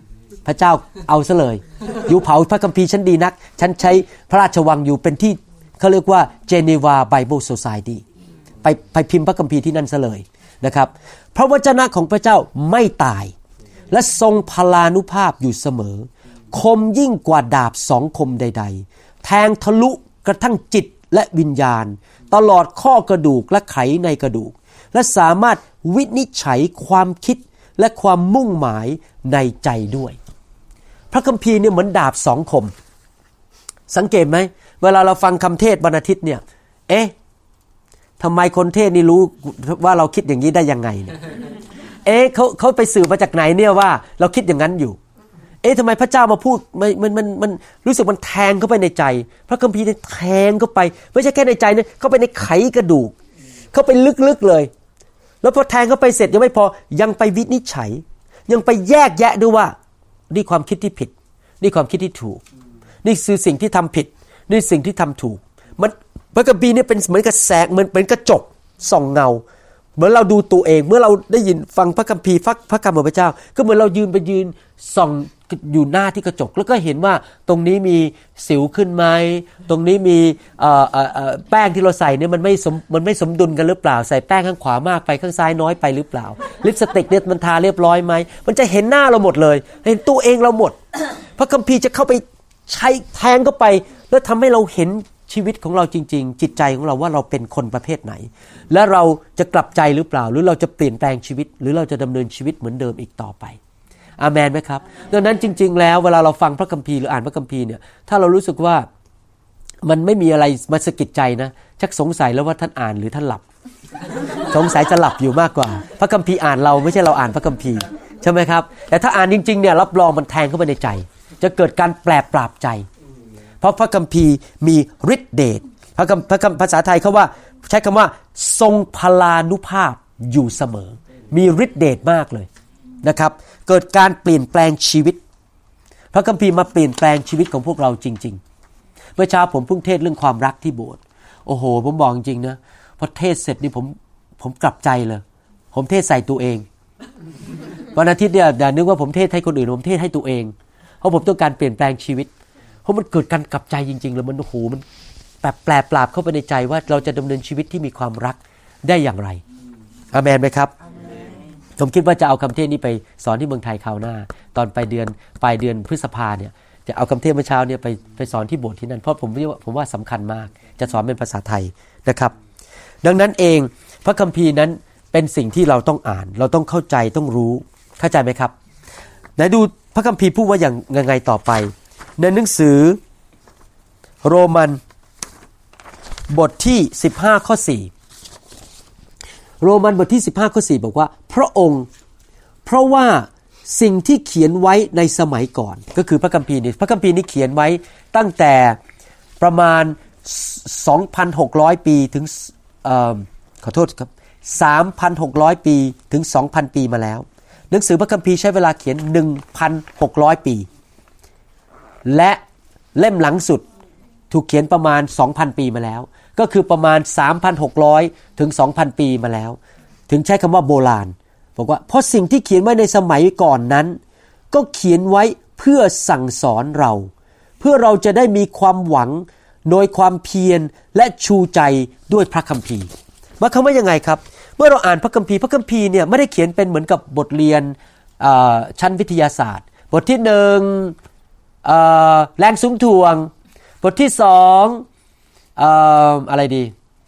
พระเจ้าเอาซะเลยอยู่เผาพระคัมภีร์ฉันดีนักฉันใช้พระราชวังอยู่เป็นที่เขาเรียกว่า Geneva Bible Society ไปไปพิมพ์พระคัมภีร์ที่นั่นซะเลยนะครับพระวจนะของพระเจ้าไม่ตายและทรงพลานุภาพอยู่เสมอคมยิ่งกว่าดาบสองคมใดๆแทงทะลุกระทั่งจิตและวิญญาณตลอดข้อกระดูกและไขในกระดูกและสามารถวินิจฉัยความคิดและความมุ่งหมายในใจด้วยพระคัมภีร์เนี่ยเหมือนดาบสองคมสังเกตไหมเวลาเราฟังคำเทศน์วันอาทิตย์เนี่ยเอ๊ะทำไมคนเทศน์นี่รู้ว่าเราคิดอย่างนี้ได้ยังไงเนี่ยเอ๊ะเขาเขาไปสื่อมาจากไหนเนี่ยว่าเราคิดอย่างนั้นอยู่เอ๊ะทำไมพระเจ้ามาพูดมันมันมันมันรู้สึกมันแทงเข้าไปในใจพระคัมภีร์เนี่ยแทงเข้าไปไม่ใช่แค่ในใจนะเข้าไปในไขกระดูกเข้าไปลึกๆเลยแล้วพอแทงเข้าไปเสร็จยังไม่พอยังไปวินิจฉัยยังไปแยกแยะด้วยว่านี่ความคิดที่ผิดนี่ความคิดที่ถูกนี่คือสิ่งที่ทำผิดนี่สิ่งที่ทำถูกมันพระคัมภีร์เนี่ยเป็นเหมือนกับแสงเหมือนเป็นกระจกส่องเงาเหมือนเราดูตัวเองเมื่อเราได้ยินฟังพระคัมภีร์ฟังพระคำของพระเจ้าก็เหมือนเรายืนไปยืนส่องอยู่หน้าที่กระจกแล้วก็เห็นว่าตรงนี้มีสิวขึ้นไหมตรงนี้มีเอ่อเอ่อเอ่อแป้งที่เราใส่เนี่ยมันไม่สมมันไม่สมดุลกันหรือเปล่าใส่แป้งข้างขวามากไปข้างซ้ายน้อยไปหรือเปล่าลิปสติกเนี่ยมันทาเรียบร้อยไหมมันจะเห็นหน้าเราหมดเลยเห็นตัวเองเราหมดพระคัมภีร์จะเข้าไปใช้แทงเข้าไปแล้วทำให้เราเห็นชีวิตของเราจริงๆจิตใจของเราว่าเราเป็นคนประเภทไหนและเราจะกลับใจหรือเปล่าหรือเราจะเปลี่ยนแปลงชีวิตหรือเราจะดำเนินชีวิตเหมือนเดิมอีกต่อไปอาเมนไหมครับดังนั้นจริงๆแล้วเวลาเราฟังพระคัมภีร์หรืออ่านพระคัมภีร์เนี่ยถ้าเรารู้สึกว่ามันไม่มีอะไรมาสะกิดใจนะชักสงสัยแล้วว่าท่านอ่านหรือท่านหลับสงสัยจะหลับอยู่มากกว่าพระคัมภีร์อ่านเราไม่ใช่เราอ่านพระคัมภีร์ใช่ไหมครับแต่ถ้าอ่านจริงๆเนี่ยรับรองมันแทงเข้าไปในใจจะเกิดการแปลปราบใจเพราะพระคัมภีร์มีฤทธิ์เดชพระคัมภีร์ภาษาไทยเขาว่าใช้คำว่าทรงพลานุภาพอยู่เสมอมีฤทธิ์เดชมากเลยนะครับเกิดการเปลี่ยนแปลงชีวิตพระคัมภีร์มาเปลี่ยนแปลงชีวิตของพวกเราจริงๆเมื่อเช้าผมเพิ่งเทศเรื่องความรักที่โบสถ์โอ้โหผมบอกจริงๆนะพอเทศเสร็จนี่ผมผมกลับใจเลยผมเทศใส่ตัวเองวันอาทิตย์เนี่ยอย่านึกว่าผมเทศให้คนอื่นผมเทศให้ตัวเองเพราะผมต้องการเปลี่ยนแปลงชีวิตเพราะมันเกิดการกลับใจจริงๆเลยมันโอ้โหมันแบบแปลปราบเข้าไปในใจว่าเราจะดำเนินชีวิตที่มีความรักได้อย่างไรอาเมนไหมครับผมคิดว่าจะเอาคำเทศนี้ไปสอนที่เมืองไทยคราวหน้าตอนปลายเดือนปลายเดือนพฤษภาเนี่ยจะเอาคำเทศเมื่อเช้าเนี่ยไปไปสอนที่โบสถ์ที่นั่นเพราะผมว่าผมว่าสำคัญมากจะสอนเป็นภาษาไทยนะครับดังนั้นเองพระคัมภีร์นั้นเป็นสิ่งที่เราต้องอ่านเราต้องเข้าใจต้องรู้เข้าใจไหมครับไหนดูพระคัมภีร์พูดว่าอย่างยังไงต่อไปในหนังสือโรมันบทที่สิบห้าข้อสี่โรมันบทที่สิบห้าข้อสี่บอกว่าพระองค์เพราะว่าสิ่งที่เขียนไว้ในสมัยก่อนก็คือพระคัมภีร์นี้พระคัมภีร์นี้เขียนไว้ตั้งแต่ประมาณ สองพันหกร้อย ปีถึงเอ่อขอโทษครับ สามพันหกร้อย ปีถึง สองพัน ปีมาแล้วหนังสือพระคัมภีร์ใช้เวลาเขียน หนึ่งพันหกร้อย ปีและเล่มหลังสุดถูกเขียนประมาณ สองพัน ปีมาแล้วก็คือประมาณ สามพันหกร้อย ถึง สองพัน ปีมาแล้วถึงใช้คำว่าโบราณบอกว่าเพราะสิ่งที่เขียนไว้ในสมัยก่อนนั้นก็เขียนไว้เพื่อสั่งสอนเราเพื่อเราจะได้มีความหวังโดยความเพียรและชูใจด้วยพระคัมภีร์หมายความว่ายังไงครับเมื่อเราอ่านพระคัมภีร์พระคัมภีร์เนี่ยไม่ได้เขียนเป็นเหมือนกับบทเรียนชั้นวิทยาศาสตร์บทที่หนึ่งแรงสุมถ่วงบทที่สองอะไรดี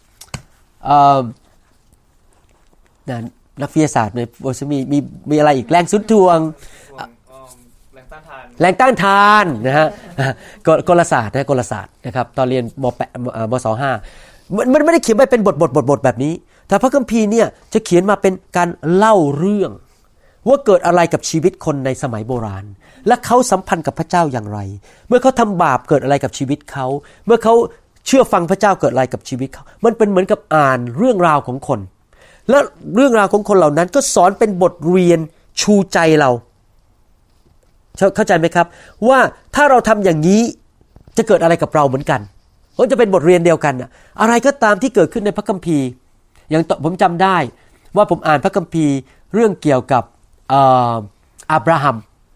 นะนักวิทยาศาสตร์ในบทมีมีมีอะไรอีกแรงสุมถ่วงแรงต้านทานแรงต้านทานนะฮะกลศาสตร์นะกลศาสตร์นะครับตอนเรียนมแปดมสองห้ามันไม่ได้เขียนไปเป็นบทบทบทบทแบบนี้แต่พระคัมภีร์เนี่ยจะเขียนมาเป็นการเล่าเรื่องว่าเกิดอะไรกับชีวิตคนในสมัยโบราณและเขาสัมพันธ์กับพระเจ้าอย่างไรเมื่อเขาทำบาปเกิดอะไรกับชีวิตเขาเมื่อเขาเชื่อฟังพระเจ้าเกิดอะไรกับชีวิตเขามันเป็นเหมือนกับอ่านเรื่องราวของคนและเรื่องราวของคนเหล่านั้นก็สอนเป็นบทเรียนชูใจเราเข้าใจไหมครับว่าถ้าเราทำอย่างนี้จะเกิดอะไรกับเราเหมือนกันมันจะเป็นบทเรียนเดียวกันอะอะไรก็ตามที่เกิดขึ้นในพระคัมภีร์อย่างผมจำได้ว่าผมอ่านพระคัมภีร์เรื่องเกี่ยวกับอับราฮัม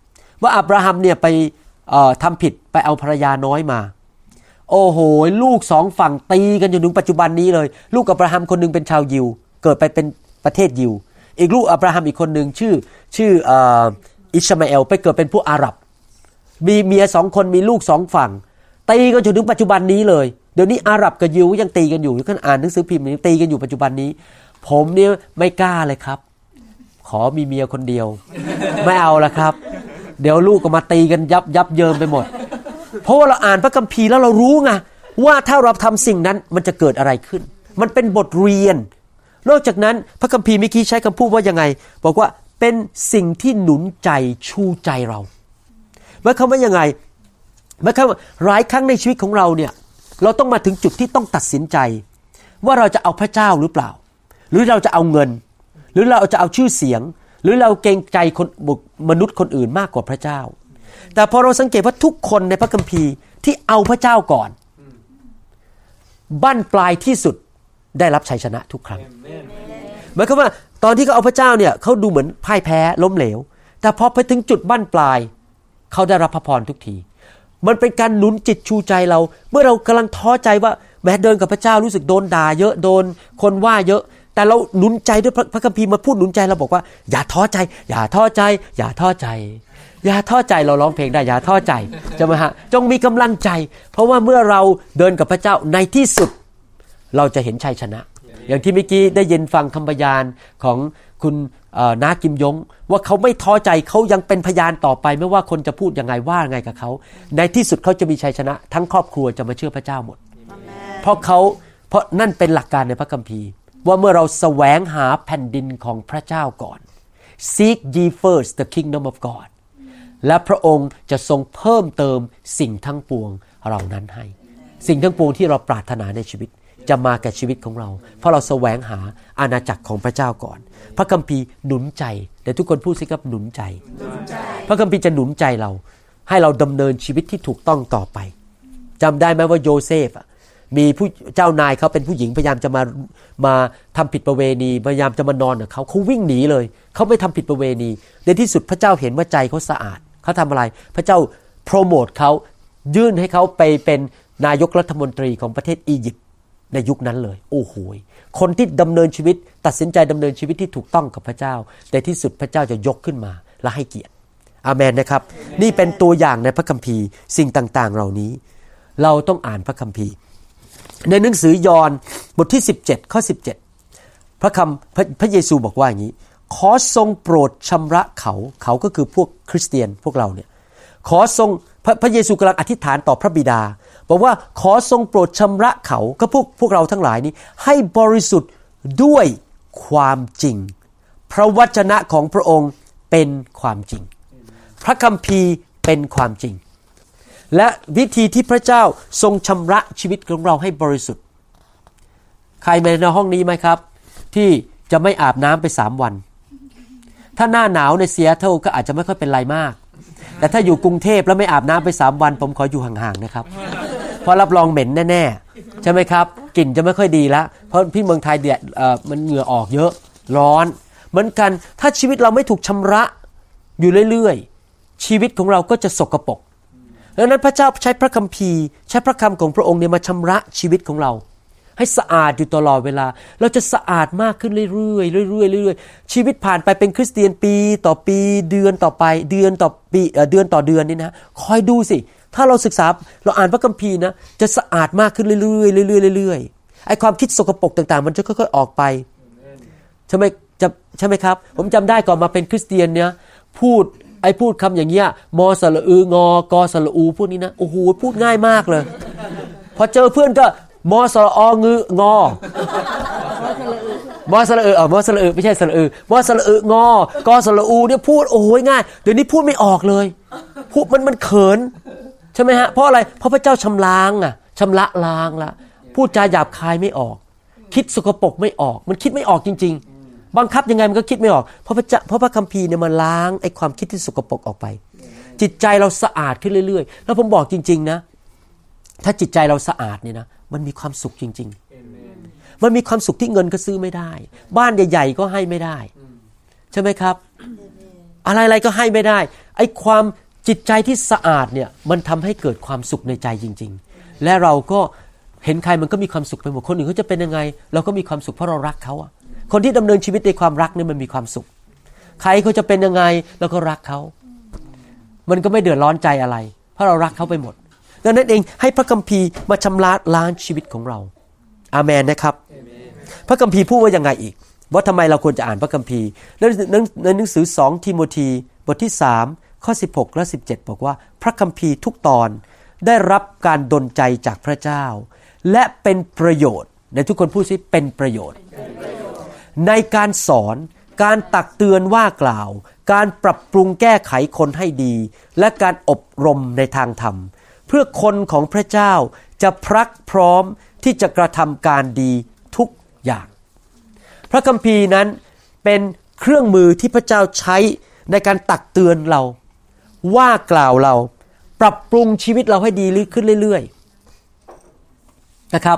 ว่าอับราฮัมเนี่ยไปเอ่อทำผิดไปเอาภรรยาน้อยมาโอ้โหลูกสองฝั่งตีกันจนถึงปัจจุบันนี้เลยลูกอับราฮัมคนนึงเป็นชาวยิวเกิดไปเป็นประเทศยิวอีกลูกอับราฮัมอีกคนนึงชื่อชื่อเอ่ออิชมาเอลไปเกิดเป็นพวกอาหรับมีเมียสองคนมีลูกสองฝั่งตีกันจนถึงปัจจุบันนี้เลยเดี๋ยวนี้อาหรับกับยิวยังตีกันอยู่ท่านอ่านหนังสือพิมพ์ยังตีกันอยู่ปัจจุบันนี้ผมเนี่ยไม่กล้าเลยครับขอมีเมียคนเดียวไม่เอาละครับเดี๋ยวลูกก็มาตีกันยับยับเยินไปหมดเพราะว่าเราอ่านพระคัมภีร์แล้วเรารู้ไงว่าถ้าเราทำสิ่งนั้นมันจะเกิดอะไรขึ้นมันเป็นบทเรียนนอกจากนั้นพระคัมภีร์เมื่อกี้ใช้คำพูดว่ายังไงบอกว่าเป็นสิ่งที่หนุนใจชูใจเราหมายความว่ายังไงหมายความว่าหลายครั้งในชีวิตของเราเนี่ยเราต้องมาถึงจุดที่ต้องตัดสินใจว่าเราจะเอาพระเจ้าหรือเปล่าหรือเราจะเอาเงินหรือเราจะเอาชื่อเสียงหรือเราเกรงใจคนมนุษย์คนอื่นมากกว่าพระเจ้าแต่พอเราสังเกตว่าทุกคนในพระคัมภีร์ที่เอาพระเจ้าก่อนบั้นปลายที่สุดได้รับชัยชนะทุกครั้งหมายความว่าตอนที่เขาเอาพระเจ้าเนี่ยเขาดูเหมือนพ่ายแพ้ล้มเหลวแต่พอไปถึงจุดบั้นปลายเขาได้รับพระพรทุกทีมันเป็นการหนุนจิตชูใจเราเมื่อเรากำลังท้อใจว่าแม้เดินกับพระเจ้ารู้สึกโดนด่าเยอะโดนคนว่าเยอะแต่เราหนุนใจด้วยพระคัมภีร์มาพูดหนุนใจเราบอกว่าอย่าท้อใจอย่าท้อใจอย่าท้อใจอย่าท้อใจเราร้องเพลงได้อย่าท้อใจใช่ไหมฮะจงมีกำลังใจเพราะว่าเมื่อเราเดินกับพระเจ้าในที่สุดเราจะเห็นชัยชนะอย่างที่เมื่อกี้ได้ยินฟังคำพยานของคุณน้ากิมยงว่าเขาไม่ท้อใจเขายังเป็นพยานต่อไปไม่ว่าคนจะพูดยังไงว่าไงกับเขาในที่สุดเขาจะมีชัยชนะทั้งครอบครัวจะมาเชื่อพระเจ้าหมดเพราะเขาเพราะนั่นเป็นหลักการในพระคัมภีร์ว่าเมื่อเราแสวงหาแผ่นดินของพระเจ้าก่อน Seek ye first the kingdom of God และพระองค์จะทรงเพิ่มเติมสิ่งทั้งปวงเหล่านั้นให้สิ่งทั้งปวงที่เราปรารถนาในชีวิตจะมาแก่ชีวิตของเราเพราะเราแสวงหาอาณาจักรของพระเจ้าก่อนพระคัมภีร์หนุนใจแต่ทุกคนพูดสิครับหนุนใจพระคัมภีร์จะหนุนใจเราให้เราดำเนินชีวิตที่ถูกต้องต่อไปจำได้ไหมว่าโยเซฟมีผู้เจ้านายเขาเป็นผู้หญิงพยายามจะมามาทำผิดประเวณีพยายามจะมานอนกับเขาเขาวิ่งหนีเลยเขาไม่ทำผิดประเวณีในที่สุดพระเจ้าเห็นว่าใจเขาสะอาดเขาทำอะไรพระเจ้าโปรโมทเขายื่นให้เขาไปเป็นนายกรัฐมนตรีของประเทศอียิปต์ในยุคนั้นเลยโอ้โหคนที่ดำเนินชีวิตตัดสินใจดำเนินชีวิตที่ถูกต้องกับพระเจ้าในที่สุดพระเจ้าจะยกขึ้นมาและให้เกียรติอาเมนนะครับนี่เป็นตัวอย่างในพระคัมภีร์สิ่งต่างๆเหล่านี้เราต้องอ่านพระคัมภีร์ในหนังสือยอห์นบทที่สิบเจ็ดข้อสิบเจ็ดพระคำพระพระเยซูบอกว่าอย่างนี้ขอทรงโปรดชำระเขาเขาก็คือพวกคริสเตียนพวกเราเนี่ยขอทรงพระพระเยซูกำลังอธิษฐานต่อพระบิดาบอกว่าขอทรงโปรดชำระเขาก็พวกพวกเราทั้งหลายนี้ให้บริสุทธิ์ด้วยความจริงพระวจนะของพระองค์เป็นความจริงพระคัมภีร์เป็นความจริงและวิธีที่พระเจ้าทรงชำระชีวิตของเราให้บริสุทธิ์ใครในห้องนี้ไหมครับที่จะไม่อาบน้ำไปสามวันถ้าหน้าหนาวในซีแอตเทิลก็อาจจะไม่ค่อยเป็นไรมากแต่ถ้าอยู่กรุงเทพแล้วไม่อาบน้ำไปสามวันผมขออยู่ห่างๆนะครับเพราะรับรองเหม็นแน่ๆใช่ไหมครับกลิ่นจะไม่ค่อยดีแล้วเพราะพี่เมืองไทยเดือดเอ่อมันเหงื่อออกเยอะร้อนเหมือนกันถ้าชีวิตเราไม่ถูกชำระอยู่เรื่อยๆชีวิตของเราก็จะสกปรกดังนั้นพระเจ้าใช้พระคัมภีร์ใช้พระคำของพระองค์เนี่ยมาชำระชีวิตของเราให้สะอาดอยู่ตลอดเวลาเราจะสะอาดมากขึ้นเรื่อยๆเรื่อยๆเรื่อยๆชีวิตผ่านไปเป็นคริสเตียนปีต่อปีเดือนต่อไปเดือนต่อปีเอ่อเดือนต่อเดือนนี่นะคอยดูสิถ้าเราศึกษาเราอ่านพระคัมภีร์นะจะสะอาดมากขึ้นเรื่อยๆเรื่อยๆเรื่อยๆไอ้ความคิดสกปรกต่างๆมันจะค่อยๆออกไปใช่ไหมจะใช่ไหมครับผมจำได้ก่อนมาเป็นคริสเตียนเนี่ยพูดไอ้พูดคำอย่างเงี้ยมอสระอืองอกอสระอูพวกนี้นะโอ้โหพูดง่ายมากเลยพอเจอเพื่อนก็มอสระองืองอมอสระอือเออมอสระอือไม่ใช่สระอือมอสระอืองอกอสระอูเนี่ยพูดโอ้โหง่ายเดี๋ยวนี้พูดไม่ออกเลยพูดมันมันเขินใช่ไหมฮะเพราะอะไรเพราะพระเจ้าชำล้างอ่ะชำระล้างละพูดจาหยาบคายไม่ออกคิดสกปรกไม่ออกมันคิดไม่ออกจริงๆบังคับยังไงมันก็คิดไม่ออกเพราะพระเจ้าเพราะพระคัมภีร์เนี่ยมันล้างไอ้ความคิดที่สกปรกออกไปจิตใจเราสะอาดขึ้นเรื่อยๆแล้วผมบอกจริงๆนะถ้าจิตใจเราสะอาดเนี่ยนะมันมีความสุขจริงๆมันมีความสุขที่เงินก็ซื้อไม่ได้บ้านใหญ่ๆก็ให้ไม่ได้ใช่ไหมครับอะไรๆก็ให้ไม่ได้ไอ้ความจิตใจที่สะอาดเนี่ยมันทำให้เกิดความสุขในใจจริงๆและเราก็เห็นใครมันก็มีความสุขไปหมดคนอื่นเขาจะเป็นยังไงเราก็มีความสุขเพราะเรารักเขาอะคนที่ดำเนินชีวิตในความรักเนี่ยมันมีความสุขใครเขาจะเป็นยังไงเราก็รักเขามันก็ไม่เดือดร้อนใจอะไรเพราะเรารักเขาไปหมดดังนั้นเองให้พระคัมภีร์มาชำระล้างชีวิตของเราอาเมนนะครับพระคัมภีร์พูดว่ายังไงอีกว่าทำไมเราควรจะอ่านพระคัมภีร์ในหนังสือสองทิโมธีบทที่สามข้อสิบหกและสิบเจ็ดบอกว่าพระคัมภีร์ทุกตอนได้รับการดลใจจากพระเจ้าและเป็นประโยชน์ในทุกคนพูดสิเป็นประโยชน์ในการสอนการตักเตือนว่ากล่าวการปรับปรุงแก้ไขคนให้ดีและการอบรมในทางธรรมเพื่อคนของพระเจ้าจะพรักพร้อมที่จะกระทำการดีทุกอย่างพระคัมภีร์นั้นเป็นเครื่องมือที่พระเจ้าใช้ในการตักเตือนเราว่ากล่าวเราปรับปรุงชีวิตเราให้ดีขึ้นเรื่อยๆนะครับ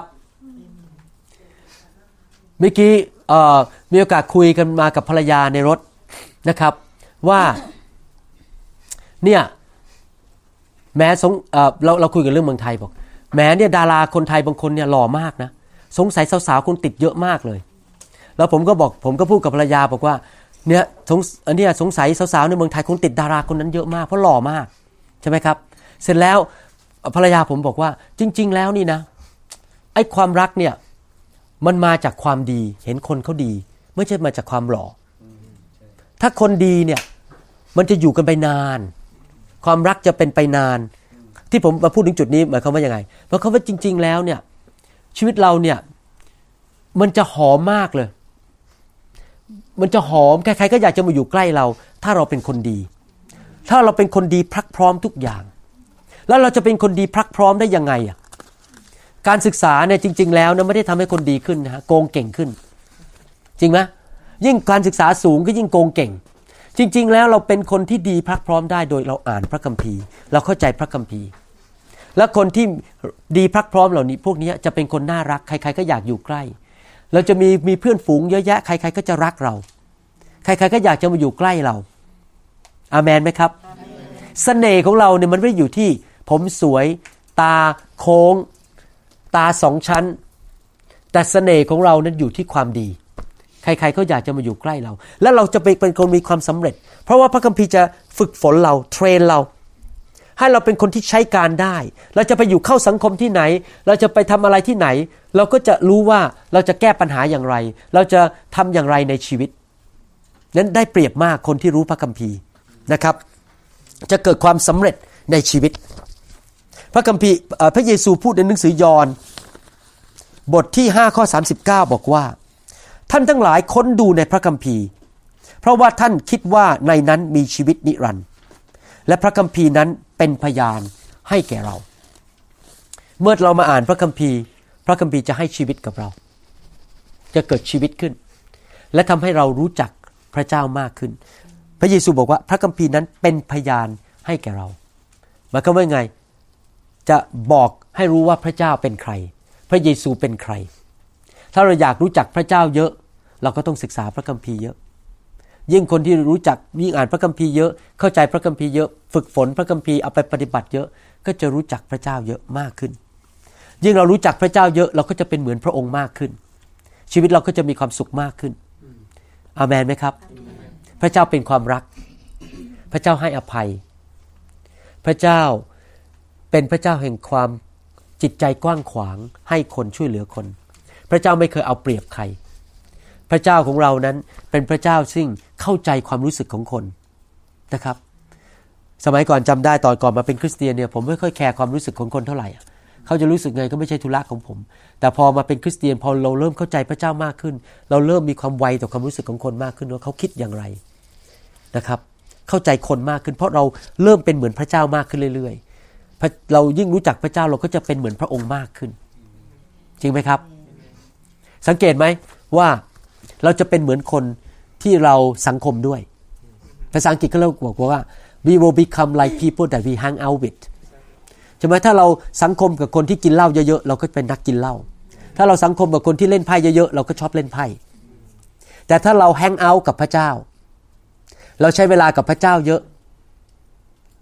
เมื่อกี้มีโอกาสคุยกันมากับภรรยาในรถนะครับว่าเนี่ยแม้สงเอ่อเราเราคุยกันเรื่องเมืองไทยบอกแม้เนี่ยดาราคนไทยบางคนเนี่ยหล่อมากนะสงสัยสาวๆคงติดเยอะมากเลยแล้วผมก็บอกผมก็พูดกับภรรยาบอกว่าเนี่ยสงอันเนี้ยสงสัยสาวๆในเมืองไทยคงติดดาราคนนั้นเยอะมากเพราะหล่อมากใช่ไหมครับเสร็จแล้วภรรยาผมบอกว่าจริงๆแล้วนี่นะไอ้ความรักเนี่ยมันมาจากความดีเห็นคนเขาดีไม่ใช่มาจากความหล่อถ้าคนดีเนี่ยมันจะอยู่กันไปนานความรักจะเป็นไปนานที่ผมมาพูดถึงจุดนี้หมายความว่ายังไงเพราะเขาว่าจริงๆแล้วเนี่ยชีวิตเราเนี่ยมันจะหอมมากเลยมันจะหอมใครๆก็อยากจะมาอยู่ใกล้เราถ้าเราเป็นคนดีถ้าเราเป็นคนดีพรักพร้อมทุกอย่างแล้วเราจะเป็นคนดีพรักพร้อมได้ยังไงอ่ะการศึกษาเนี่ยจริงๆแล้วนะไม่ได้ทำให้คนดีขึ้นนะฮะโกงเก่งขึ้นจริงไหมยิ่งการศึกษาสูงก็ยิ่งโกงเก่งจริงๆแล้วเราเป็นคนที่ดีพรักพร้อมได้โดยเราอ่านพระคัมภีร์เราเข้าใจพระคัมภีร์และคนที่ดีพรักพร้อมเหล่านี้พวกนี้จะเป็นคนน่ารักใครๆก็อยากอยู่ใกล้เราจะมีมีเพื่อนฝูงเยอะแยะใครๆก็จะรักเราใครๆก็อยากจะมาอยู่ใกล้เราอาเมนไหมครับเสน่ห์ของเราเนี่ยมันไม่ได้อยู่ที่ผมสวยตาโค้งตาสองชั้นแต่เสน่ห์ของเรานั้นอยู่ที่ความดีใครๆก็อยากจะมาอยู่ใกล้เราและเราจะเป็นคนมีความสำเร็จเพราะว่าพระคัมภีร์จะฝึกฝนเราเทรนเราให้เราเป็นคนที่ใช้การได้เราจะไปอยู่เข้าสังคมที่ไหนเราจะไปทำอะไรที่ไหนเราก็จะรู้ว่าเราจะแก้ปัญหาอย่างไรเราจะทำอย่างไรในชีวิตนั้นได้เปรียบมากคนที่รู้พระคัมภีร์นะครับจะเกิดความสำเร็จในชีวิตพระคัมภีร์พระเยซูพูดในหนังสือยอห์นบทที่ห้าข้อสามสิบเก้าบอกว่าท่านทั้งหลายค้นดูในพระคัมภีร์เพราะว่าท่านคิดว่าในนั้นมีชีวิตนิรันดร์และพระคัมภีร์นั้นเป็นพยานให้แก่เราเมื่อเรามาอ่านพระคัมภีร์พระคัมภีร์จะให้ชีวิตกับเราจะเกิดชีวิตขึ้นและทำให้เรารู้จักพระเจ้ามากขึ้นพระเยซูบอกว่าพระคัมภีร์นั้นเป็นพยานให้แก่เราหมายความว่าไงจะบอกให้รู้ว่าพระเจ้าเป็นใครพระเยซูเป็นใครถ้าเราอยากรู้จักพระเจ้าเยอะเราก็ต้องศึกษาพระคัมภีร์เยอะยิ่งคนที่รู้จักยิ่งอ่านพระคัมภีร์เยอะเข้าใจพระคัมภีร์เยอะฝึกฝนพระคัมภีร์เอาไปปฏิบัติเยอะก็จะรู้จักพระเจ้าเยอะมากขึ้นยิ่งเรารู้จักพระเจ้าเยอะเราก็จะเป็นเหมือนพระองค์มากขึ้นชีวิตเราก็จะมีความสุขมากขึ้นอาเมนไหมครับพระเจ้าเป็นความรักพระเจ้าให้อภัยพระเจ้าเป็นพระเจ้าแห่งความจิตใจกว้างขวางให้คนช่วยเหลือคนพระเจ้าไม่เคยเอาเปรียบใครพระเจ้าของเรานั้นเป็นพระเจ้าซึ่งเข้าใจความรู้สึกของคนนะครับสมัยก่อนจำได้ตอนก่อนมาเป็นคริสเตียนเนี่ยผมไม่ค่อยแคร์ความรู้สึกของคนเท่าไหร่เขาจะรู้สึกไงก็ไม่ใช่ธุระของผมแต่พอมาเป็นคริสเตียนพอเราเริ่มเข้าใจพระเจ้ามากขึ้นเราเริ่มมีความไวต่อความรู้สึกของคนมากขึ้นว่าเขาคิดอย่างไรนะครับเข้าใจคนมากขึ้นเพราะเราเริ่มเป็นเหมือนพระเจ้ามากขึ้นเรื่อยๆเรายิ่งรู้จักพระเจ้าเราก็จะเป็นเหมือนพระองค์มากขึ้นจริงไหมครับสังเกตไหมว่าเราจะเป็นเหมือนคนที่เราสังคมด้วยภาษาอังกฤษก็เรียกว่า we will become like people that we hang out with ใช่ไหมถ้าเราสังคมกับคนที่กินเหล้าเยอะๆเราก็เป็นนักกินเหล้าถ้าเราสังคมกับคนที่เล่นไพ่เยอะๆเราก็ชอบเล่นไพ่แต่ถ้าเราแฮงเอาท์กับพระเจ้าเราใช้เวลากับพระเจ้าเยอะ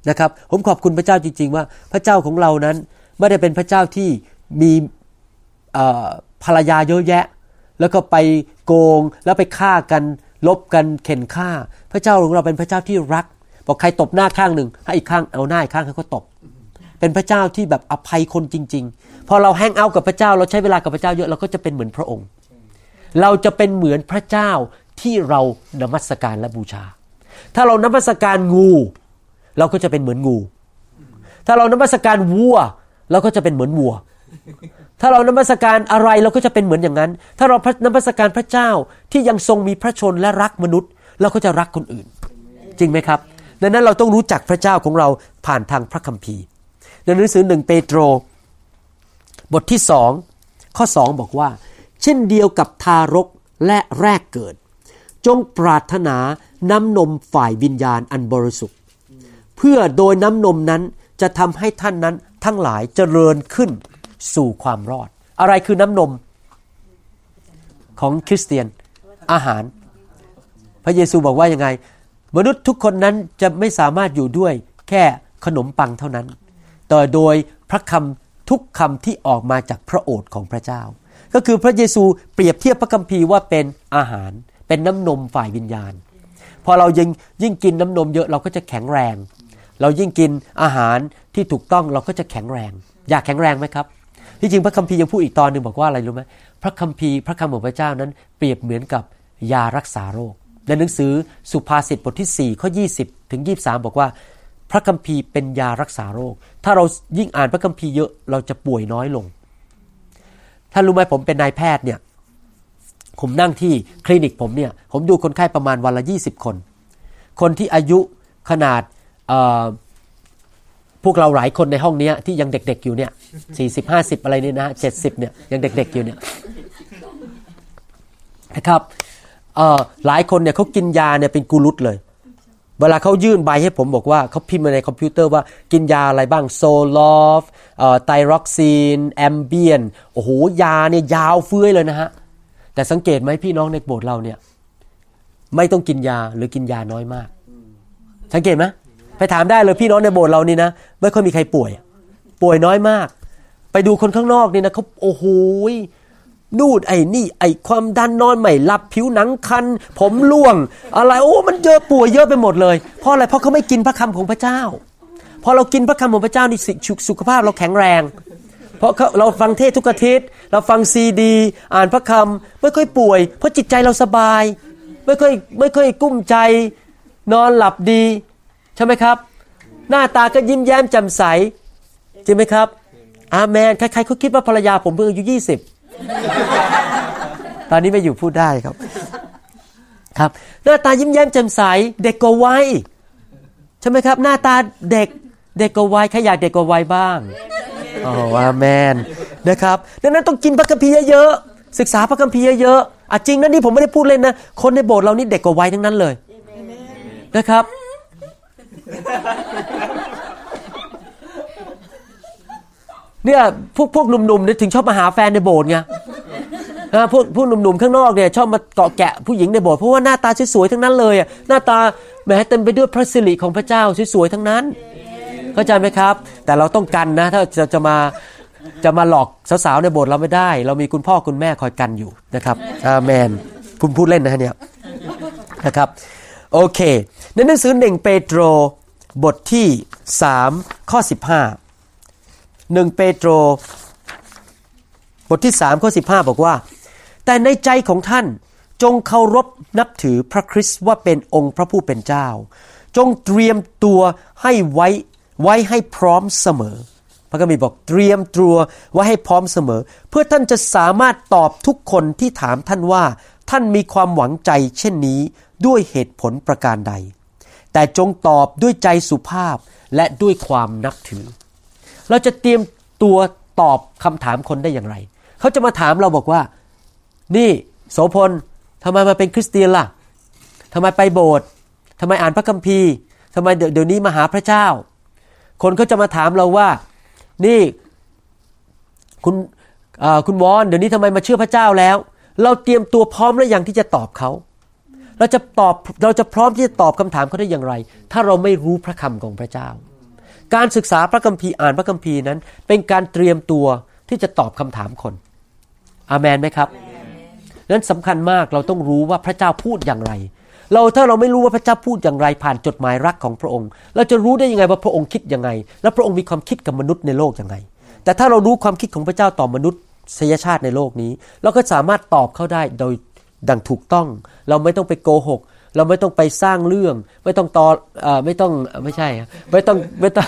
นะครับผมขอบคุณพระเจ้าจริงๆว่าพระเจ้าของเรานั้นไม่ได้เป็นพระเจ้าที่มีภรรยาเยอะแยะแล้วก็ไปโกงแล้วไปฆ่ากันลบกันเข็นฆ่าพระเจ้าของเราเป็นพระเจ้าที่รักบอกใครตบหน้าข้างหนึ่งให้อีกข้างเอาหน้าอีกข้างให้เขาตบเป็นพระเจ้าที่แบบอภัยคนจริงๆพอเราแฮงเอาท์กับพระเจ้าเราใช้เวลากับพระเจ้าเยอะเราก็จะเป็นเหมือนพระองค์เราจะเป็นเหมือนพระเจ้าที่เรานมัสการและบูชาถ้าเรานมัสการงูเราก็จะเป็นเหมือนงูถ้าเรานมัสการวัวเราก็จะเป็นเหมือนวัวถ้าเรานมัสการอะไรเราก็จะเป็นเหมือนอย่างนั้นถ้าเรานมัสการพระเจ้าที่ยังทรงมีพระชนและรักมนุษย์เราก็จะรักคนอื่นจริงไหมครับดังนั้นเราต้องรู้จักพระเจ้าของเราผ่านทางพระคัมภีร์ในหนังสือหนึ่งเปโตรบทที่สองข้อสองบอกว่าเช่นเดียวกับทารกและแรกเกิดจงปรารถนาน้ำนมฝ่ายวิญญาณอันบริสุทธิ์เพื่อโดยน้ำนมนั้นจะทำให้ท่านนั้นทั้งหลายเจริญขึ้นสู่ความรอดอะไรคือน้ำนมของคริสเตียนอาหารพระเยซูบอกว่ายังไงมนุษย์ทุกคนนั้นจะไม่สามารถอยู่ด้วยแค่ขนมปังเท่านั้นแต่โดยพระคำทุกคำที่ออกมาจากพระโอษฐ์ของพระเจ้าก็คือพระเยซูเปรียบเทียบพระคัมภีร์ว่าเป็นอาหารเป็นน้ำนมฝ่ายวิญญาณพอเรายิ่งยิ่งกินน้ำนมเยอะเราก็จะแข็งแรงเรายิ่งกินอาหารที่ถูกต้องเราก็จะแข็งแรงอยากแข็งแรงไหมครับที่จริงพระคัมภีร์ยังพูดอีกตอนนึงบอกว่าอะไรรู้ไหมพระคัมภีร์พระคำของพระเจ้านั้นเปรียบเหมือนกับยารักษาโรคในหนังสือสุภาษิตบทที่สี่ข้อยี่สิบถึงยี่สิบสามบอกว่าพระคัมภีร์เป็นยารักษาโรคถ้าเรายิ่งอ่านพระคัมภีร์เยอะเราจะป่วยน้อยลงท่านรู้ไหมผมเป็นนายแพทย์เนี่ยผมนั่งที่คลินิกผมเนี่ยผมดูคนไข้ประมาณวันละยี่สิบคนคนที่อายุขนาดพวกเราหลายคนในห้องนี้ที่ยังเด็กๆอยู่เนี่ยสี่สิบ ห้าสิบอะไรนี่นะเจ็ดสิบเนี่ยยังเด็กๆอยู่เนี่ยนะครับหลายคนเนี่ยเขากินยาเนี่ยเป็นกุลุตเลยเวลาเขายื่นใบให้ผมบอกว่าเขาพิมพ์มาในคอมพิวเตอร์ว่ากินยาอะไรบ้างโซลอฟไทรอกซีนแอมเบียนโอ้โหยาเนี่ยยาวเฟื้อยเลยนะฮะแต่สังเกตไหมพี่น้องในโบสถ์เราเนี่ยไม่ต้องกินยาหรือกินยาน้อยมากสังเกตไหมไปถามได้เลยพี่น้องในโบสถ์เรานี่นะไม่ค่อยมีใครป่วยป่วยน้อยมากไปดูคนข้างนอกนี่นะเขาโอ้โหนูดไอ้นี่ไอ้ความดันนอนไม่หลับผิวหนังคันผมร่วงอะไรโอ้มันเยอะป่วยเยอะไปหมดเลยเพราะอะไรเพราะเขาไม่กินพระคำของพระเจ้าพอเรากินพระคำของพระเจ้านี่สุขภาพเราแข็งแรงเพราะเราฟังเทศทุกอาทิตย์เราฟังซีดีอ่านพระคำไม่ค่อยป่วยเพราะจิตใจเราสบายไม่ค่อยไม่ค่อยกุ้มใจนอนหลับดีใช่ไหมครับหน้าตาก็ยิ้มแย้มแจ่มใสจริงไหมครับอาเมนใครๆเขาคิดว่าภรรยาผมเพิ่งอายุยี่สิบตอนนี้ไม่อยู่พูดได้ครับครับหน้าตายิ้มแย้มแจ่มใสเด็กกว่าวัยใช่ไหมครับหน้าตาเด็กเด็กกว่าวัยใครอยากเด็กกว่าวัยบ้างอ๋ออาเมนนะครับดังนั้นต้องกินพระคัมภีร์เยอะๆศึกษาพระคัมภีร์เยอะๆอ่ะจริงนะนี่ผมไม่ได้พูดเล่นนะคนในโบสถ์เรานี่เด็กกว่าวัยทั้งนั้นเลยนะครับเนี่ยพวกพวกหนุ่มๆเนี่ยถึงชอบมาหาแฟนในโบสถ์ไงนะพวกพวกหนุ่มๆข้างนอกเนี่ยชอบมาเกาะแกะผู้หญิงในโบสถ์เพราะว่าหน้าตาสวยๆทั้งนั้นเลยอ่ะหน้าตาแหมเต็มไปด้วยพระสิริของพระเจ้าสวยๆทั้งนั้นเข้าใจไหมครับแต่เราต้องกันนะถ้าจะจะมาจะมาหลอกสาวๆในโบสถ์เราไม่ได้เรามีคุณพ่อคุณแม่คอยกันอยู่นะครับอาเมนผมพูดเล่นนะเนี่ยนะครับโอเคในหนังสือหนึ่งเปโตรบทที่สามข้อสิบห้าหนึ่งเปโตรบทที่สามข้อสิบห้าบอกว่าแต่ในใจของท่านจงเคารพนับถือพระคริสต์ว่าเป็นองค์พระผู้เป็นเจ้าจงเตรียมตัวให้ไว้ไว้ให้พร้อมเสมอพระคัมภีร์บอกเตรียมตัวไว้ให้พร้อมเสมอเพื่อท่านจะสามารถตอบทุกคนที่ถามท่านว่าท่านมีความหวังใจเช่นนี้ด้วยเหตุผลประการใดแต่จงตอบด้วยใจสุภาพและด้วยความนับถือเราจะเตรียมตัวตอบคำถามคนได้อย่างไรเขาจะมาถามเราบอกว่านี่โสพลทำไมมาเป็นคริสเตียนล่ะทำไมไปโบสถ์ทำไมอ่านพระคัมภีร์ทำไมเดี๋ยวนี้มาหาพระเจ้าคนเขาจะมาถามเราว่านี่คุณคุณวอนเดี๋ยวนี้ทำไมมาเชื่อพระเจ้าแล้วเราเตรียมตัวพร้อมหรือยังที่จะตอบเขาเราจะตอบเราจะพร้อมที่จะตอบคำถามเขาได้อย่างไรถ้าเราไม่รู้พระคำของพระเจ้าการศึกษาพระคัมภีร์อ่านพระคัมภีร์นั้นเป็นการเตรียมตัวที่จะตอบคำถามคนอาเมนไหมครับนั้นสำคัญมากเราต้องรู้ว่าพระเจ้าพูดอย่างไรเราถ้าเราไม่รู้ว่าพระเจ้าพูดอย่างไรผ่านจดหมายรักของพระองค์เราจะรู้ได้ยังไงว่าพระองค์คิดยังไงและพระองค์มีความคิดกับมนุษย์ในโลกยังไงแต่ถ้าเรารู้ความคิดของพระเจ้าต่อมนุษยชาติในโลกนี้เราก็สามารถตอบเขาได้โดยดังถูกต้องเราไม่ต้องไปโกหกเราไม่ต้องไปสร้างเรื่องไม่ต้องต่อเอ่อไม่ต้องไม่ใช่ไม่ต้องไม่ต้อง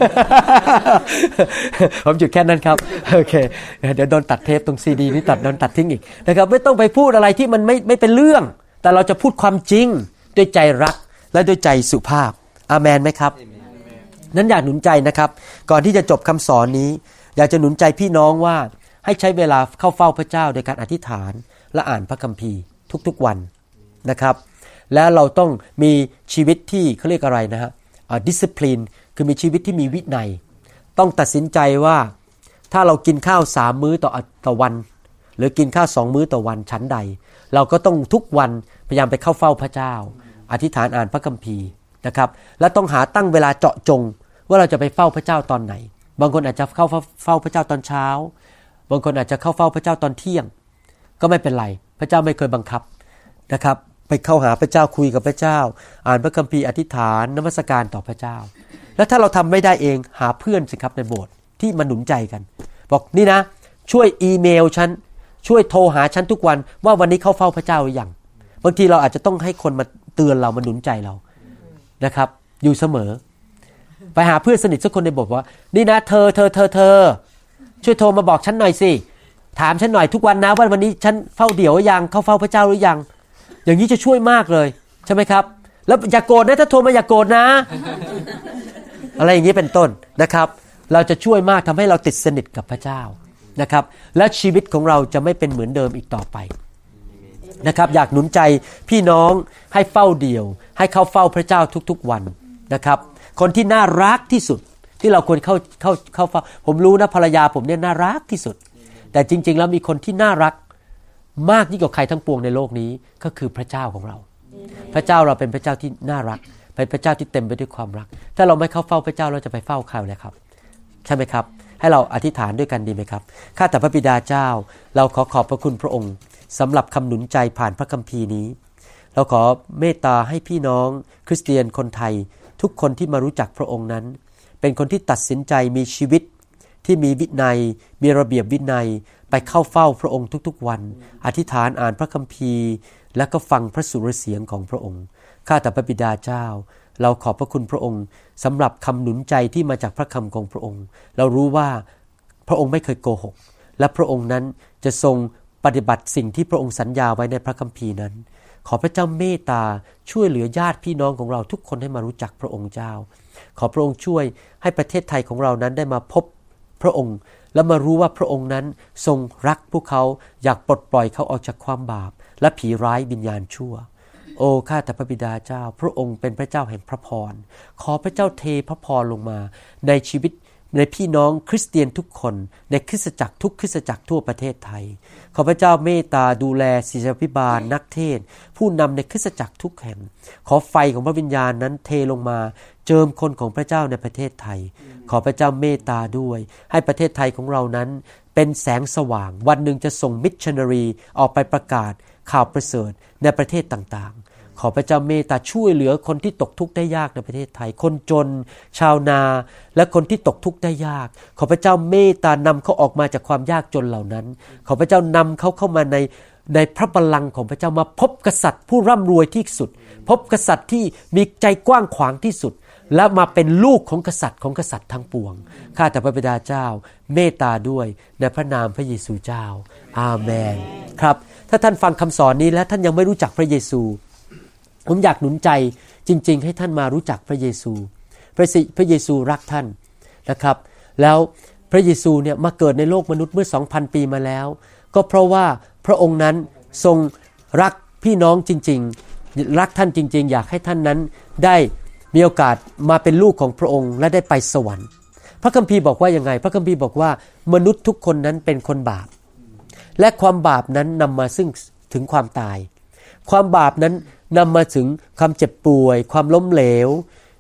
ผมหยุดแค่นั้นครับโอเคเดี๋ยวโดนตัดเทปตรงซีดีนี้ตัดโดนตัดทิ้งอีกนะครับไม่ต้องไปพูดอะไรที่มันไม่ไม่เป็นเรื่องแต่เราจะพูดความจริงด้วยใจรักและด้วยใจสุภาพอาเมนไหมครับนั้นอยากหนุนใจนะครับก่อนที่จะจบคำสอนนี้อยากจะหนุนใจพี่น้องว่าให้ใช้เวลาเข้าเฝ้าพระเจ้าโดยการอธิษฐานและอ่านพระคัมภีร์ทุกๆวันนะครับแล้วเราต้องมีชีวิตที่เขาเรียกอะไรนะฮะอ่า discipline คือมีชีวิตที่มีวินัยต้องตัดสินใจว่าถ้าเรากินข้าวสามมื้อต่อต่อวันหรือกินข้าวสองมื้อต่อวันชั้นใดเราก็ต้องทุกวันพยายามไปเข้าเฝ้าพระเจ้าอธิษฐานอ่านพระคัมภีร์นะครับและต้องหาตั้งเวลาเจาะจงว่าเราจะไปเฝ้าพระเจ้าตอนไหนบางคนอาจจะเข้าเฝ้าพระเจ้าตอนเช้าบางคนอาจจะเข้าเฝ้าพระเจ้าตอนเที่ยงก็ไม่เป็นไรพระเจ้าไม่เคยบังคับนะครับไปเข้าหาพระเจ้าคุยกับพระเจ้าอ่านพระคัมภีร์อธิษฐานนมัสการต่อพระเจ้าแล้วถ้าเราทำไม่ได้เองหาเพื่อนสิครับในโบสถ์ที่มาหนุนใจกันบอกนี่นะช่วยอีเมลฉันช่วยโทรหาฉันทุกวันว่าวันนี้เข้าเฝ้าพระเจ้าหรือยังบางทีเราอาจจะต้องให้คนมาเตือนเรามาหนุนใจเรานะครับอยู่เสมอไปหาเพื่อนสนิทสักคนในโบสถ์ว่านี่นะเธอเธอเธอเธอช่วยโทรมาบอกฉันหน่อยสิถามฉันหน่อยทุกวันนะว่าวันนี้ฉันเฝ้าเดี่ยวหรือยังเข้าเฝ้าพระเจ้าหรือยังอย่างนี้จะช่วยมากเลยใช่ไหมครับแล้วอย่าโกรธนะถ้าโทรมาอย่าโกรธนะ อะไรอย่างนี้เป็นต้นนะครับเราจะช่วยมากทำให้เราติดสนิทกับพระเจ้านะครับและชีวิตของเราจะไม่เป็นเหมือนเดิมอีกต่อไปนะครับอยากหนุนใจพี่น้องให้เฝ้าเดี่ยวให้เข้าเฝ้าพระเจ้าทุกๆวันนะครับคนที่น่ารักที่สุดที่เราควรเข้าเข้าเข้าเฝ้าผมรู้นะภรรยาผมเนี่ยน่ารักที่สุดแต่จริงๆแล้วมีคนที่น่ารักมากยิ่งกว่าใครทั้งปวงในโลกนี้ก็คือพระเจ้าของเราพระเจ้าเราเป็นพระเจ้าที่น่ารักเป็นพระเจ้าที่เต็มไปด้วยความรักถ้าเราไม่เข้าเฝ้าพระเจ้าเราจะไปเฝ้าใครเลยครับใช่ไหมครับให้เราอธิษฐานด้วยกันดีไหมครับข้าแต่พระบิดาเจ้าเราขอขอบพระคุณพระองค์สำหรับคำหนุนใจผ่านพระคัมภีร์นี้เราขอเมตตาให้พี่น้องคริสเตียนคนไทยทุกคนที่มารู้จักพระองค์นั้นเป็นคนที่ตัดสินใจมีชีวิตที่มีวินัยมีระเบียบวินัยไปเข้าเฝ้าพระองค์ทุกๆวันอธิษฐานอ่านพระคัมภีร์และก็ฟังพระสุรเสียงของพระองค์ข้าแต่พระบิดาเจ้าเราขอบพระคุณพระองค์สำหรับคำหนุนใจที่มาจากพระคำของพระองค์เรารู้ว่าพระองค์ไม่เคยโกหกและพระองค์นั้นจะทรงปฏิบัติสิ่งที่พระองค์สัญญาไว้ในพระคัมภีร์นั้นขอพระเจ้าเมตตาช่วยเหลือญาติพี่น้องของเราทุกคนให้มารู้จักพระองค์เจ้าขอพระองค์ช่วยให้ประเทศไทยของเรานั้นได้มาพบพระองค์และมารู้ว่าพระองค์นั้นทรงรักพวกเขาอยากปลดปล่อยเขาออกจากความบาปและผีร้ายวิญญาณชั่วโอ้ข้าแต่พระบิดาเจ้าพระองค์เป็นพระเจ้าแห่งพระพรขอพระเจ้าเทพระพรลงมาในชีวิตในพี่น้องคริสเตียนทุกคนในคริสตจักรทุกคริสตจักรทั่วประเทศไทยขอพระเจ้าเมตตาดูแลศิษยาภิบาลนักเทศผู้นำในคริสตจักรทุกแห่งขอไฟของพระวิญญาณนั้นเทลงมาเจิมคนของพระเจ้าในประเทศไทยขอพระเจ้าเมตตาด้วยให้ประเทศไทยของเรานั้นเป็นแสงสว่างวันหนึ่งจะส่งมิชชันนารีออกไปประกาศข่าวประเสริฐในประเทศต่างๆขอพระเจ้าเมตตาช่วยเหลือคนที่ตกทุกข์ได้ยากในประเทศไทยคนจนชาวนาและคนที่ตกทุกข์ได้ยากขอพระเจ้าเมตตานำเขาออกมาจากความยากจนเหล่านั้นขอพระเจ้านำเขาเข้ามาในในพระบัลลังก์ของพระเจ้ามาพบกษัตริย์ผู้ร่ำรวยที่สุดพบกษัตริย์ที่มีใจกว้างขวางที่สุดและมาเป็นลูกของกษัตริย์ของกษัตริย์ทั้งปวงข้าแต่พระบิดาเจ้าเมตตาด้วยในพระนามพระเยซูเจ้าอาเมนครับถ้าท่านฟังคำสอนนี้และท่านยังไม่รู้จักพระเยซูผมอยากหนุนใจจริงๆให้ท่านมารู้จักพระเยซูพระพระเยซูรักท่านนะครับแล้วพระเยซูเนี่ยมาเกิดในโลกมนุษย์เมื่อ สองพัน ปีมาแล้วก็เพราะว่าพระองค์นั้นทรงรักพี่น้องจริงๆรักท่านจริงๆอยากให้ท่านนั้นได้มีโอกาสมาเป็นลูกของพระองค์และได้ไปสวรรค์พระคัมภีร์บอกว่ายังไงพระคัมภีร์บอกว่ามนุษย์ทุกคนนั้นเป็นคนบาปและความบาปนั้นนำมาซึ่งถึงความตายความบาปนั้นนำมาถึงความเจ็บป่วยความล้มเหลว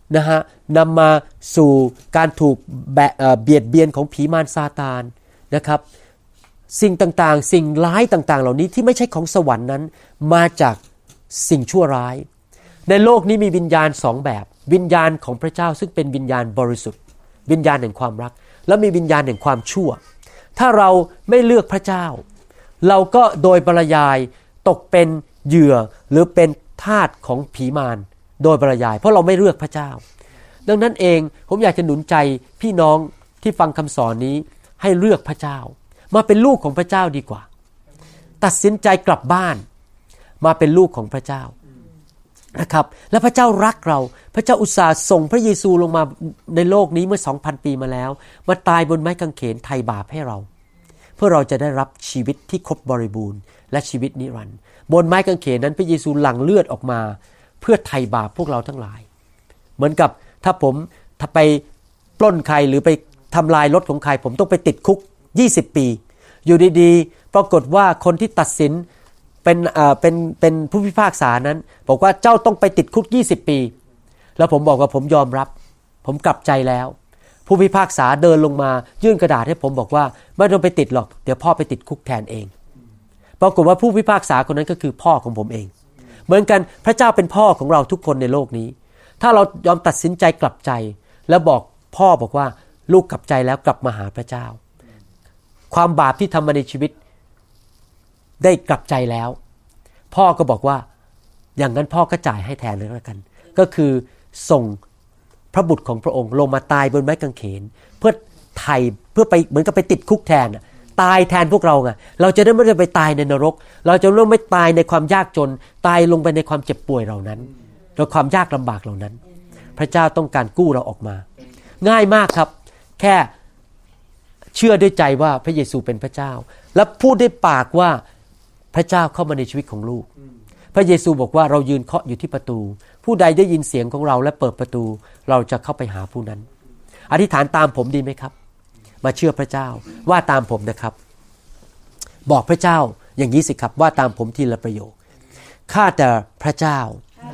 นะฮะนำมาสู่การถูกเบียดเบียนของผีมารซาตานนะครับสิ่งต่างๆสิ่งร้ายต่างๆเหล่านี้ที่ไม่ใช่ของสวรรค์นั้นมาจากสิ่งชั่วร้ายในโลกนี้มีวิญญาณสองแบบวิญญาณของพระเจ้าซึ่งเป็นวิญญาณบริสุทธิ์วิญญาณแห่งความรักและมีวิญญาณแห่งความชั่วถ้าเราไม่เลือกพระเจ้าเราก็โดยปริยายตกเป็นเหยื่อหรือเป็นทาสของผีมารโดยปริยายเพราะเราไม่เลือกพระเจ้าดังนั้นเองผมอยากจะหนุนใจพี่น้องที่ฟังคำสอนนี้ให้เลือกพระเจ้ามาเป็นลูกของพระเจ้าดีกว่าตัดสินใจกลับบ้านมาเป็นลูกของพระเจ้านะครับและพระเจ้ารักเราพระเจ้าอุตส่าห์ส่งพระเยซูลงมาในโลกนี้เมื่อ สองพัน ปีมาแล้วมาตายบนไม้กางเขนไถ่บาปให้เราเพื่อเราจะได้รับชีวิตที่ครบบริบูรณ์และชีวิตนิรันดร์บนไม้กางเขนนั้นพระเยซูหลั่งเลือดออกมาเพื่อไถ่บาปพวกเราทั้งหลายเหมือนกับถ้าผมถ้าไปปล้นใครหรือไปทำลายรถของใครผมต้องไปติดคุกยี่สิบปีอยู่ดีๆปรากฏว่าคนที่ตัดสินเป็นเอ่อเป็นเป็นผู้พิพากษานั้นบอกว่าเจ้าต้องไปติดคุกยี่สิบปีแล้วผมบอกว่าผมยอมรับผมกลับใจแล้วผู้พิพากษาเดินลงมายื่นกระดาษให้ผมบอกว่าไม่ต้องไปติดหรอกเดี๋ยวพ่อไปติดคุกแทนเองปรากฏว่าผู้พิพากษาคนนั้นก็คือพ่อของผมเองเหมือนกันพระเจ้าเป็นพ่อของเราทุกคนในโลกนี้ถ้าเรายอมตัดสินใจกลับใจแล้วบอกพ่อบอกว่าลูกกลับใจแล้วกลับมาหาพระเจ้าความบาปที่ทำมาในชีวิตได้กลับใจแล้วพ่อก็บอกว่าอย่างนั้นพ่อก็จ่ายให้แทนเลยแล้วกันก็คือส่งพระบุตรของพระองค์ลงมาตายบนไม้กางเขนเพื่อไถ่เพื่อไปเหมือนกับไปติดคุกแทนตายแทนพวกเราไงเราจะได้ไม่ได้ไปตายในนรกเราจะไม่ตายในความยากจนตายลงไปในความเจ็บป่วยเหล่านั้นและความยากลำบากเหล่านั้นพระเจ้าต้องการกู้เราออกมาง่ายมากครับแค่เชื่อด้วยใจว่าพระเยซูเป็นพระเจ้าและพูดด้วยปากว่าพระเจ้าเข้ามาในชีวิตของลูกพระเยซูบอกว่าเรายืนเคาะอยู่ที่ประตูผู้ใดได้ยินเสียงของเราและเปิดประตูเราจะเข้าไปหาผู้นั้นอธิษฐานตามผมดีไหมครับมาเชื่อพระเจ้าว่าตามผมนะครับบอกพระเจ้าอย่างนี้สิครับว่าตามผมทีละประโยคข้าแต่พระเจ้า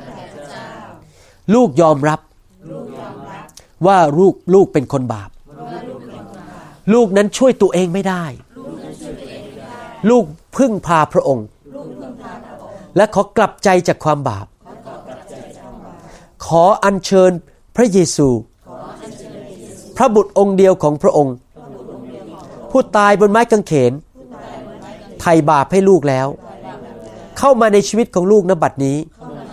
ลูกยอมรับว่าลูกลูกเป็นคนบาปลูกนั้นช่วยตัวเองไม่ได้ลูกพึ่งพาพระองค์และขอกลับใจจากความบาปขออัญเชิญพระเยซูพระบุตรองค์เดียวของพระองค์ผู้ตายบนไม้กางเขนไถ่บาปให้ลูกแล้วเข้ามาในชีวิตของลูกณบัดนี้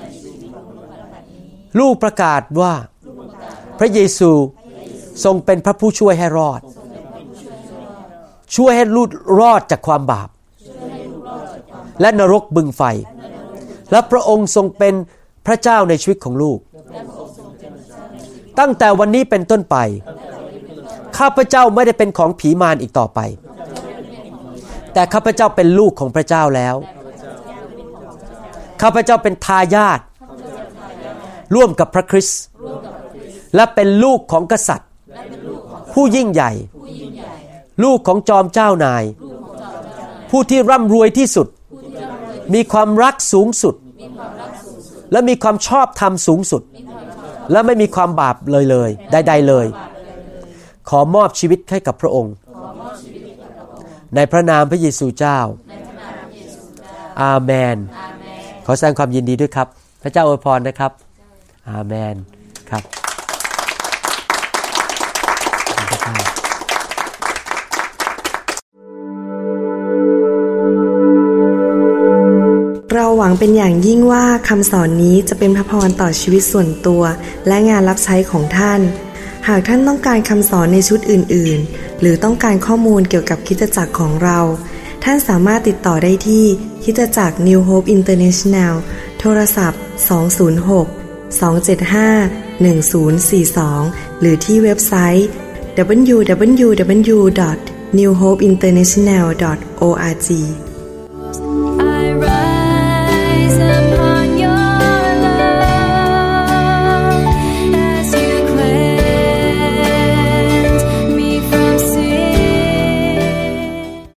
ลูกประกาศว่าพระเยซูทรงเป็นพระผู้ช่วยให้รอดช่วยให้ลูกรอดจากความบาปและนรกบึงไฟและพระองค์ทรงเป็นพระเจ้าในชีวิตของลูกตั้งแต่วันนี้เป็นต้นไปข้าพเจ้าไม่ได้เป็นของผีมารอีกต่อไปแต่ข้าพเจ้าเป็นลูกของพระเจ้าแล้วข้าพเจ้าเป็นทายาทร่วมกับพระคริสต์และเป็นลูกของกษัตริย์ผู้ยิ่งใหญ่ลูกของจอมเจ้านายผู้ที่ร่ำรวยที่สุดมีความรักสูงสุดและมีความชอบธรรมสูงสุดและไม่มีความบาปเลยเลยใดๆเลยขอมอบชีวิตให้กับพระองค์ในพระนามพระเยซูเจ้าอาเมนขอแสดงความยินดีด้วยครับพระเจ้าอวยพรนะครับอาเมนครับเราหวังเป็นอย่างยิ่งว่าคำสอนนี้จะเป็นพระพรต่อชีวิตส่วนตัวและงานรับใช้ของท่านหากท่านต้องการคำสอนในชุดอื่นๆหรือต้องการข้อมูลเกี่ยวกับคริสตจักรของเราท่านสามารถติดต่อได้ที่คริสตจักร New Hope International โทรศัพท์สอง ศูนย์ หก สอง เจ็ด ห้า หนึ่ง ศูนย์ สี่ สองหรือที่เว็บไซต์ ดับเบิลยู ดับเบิลยู ดับเบิลยู ดอท นิว โฮป อินเตอร์เนชั่นแนล ดอท โอ อาร์ จี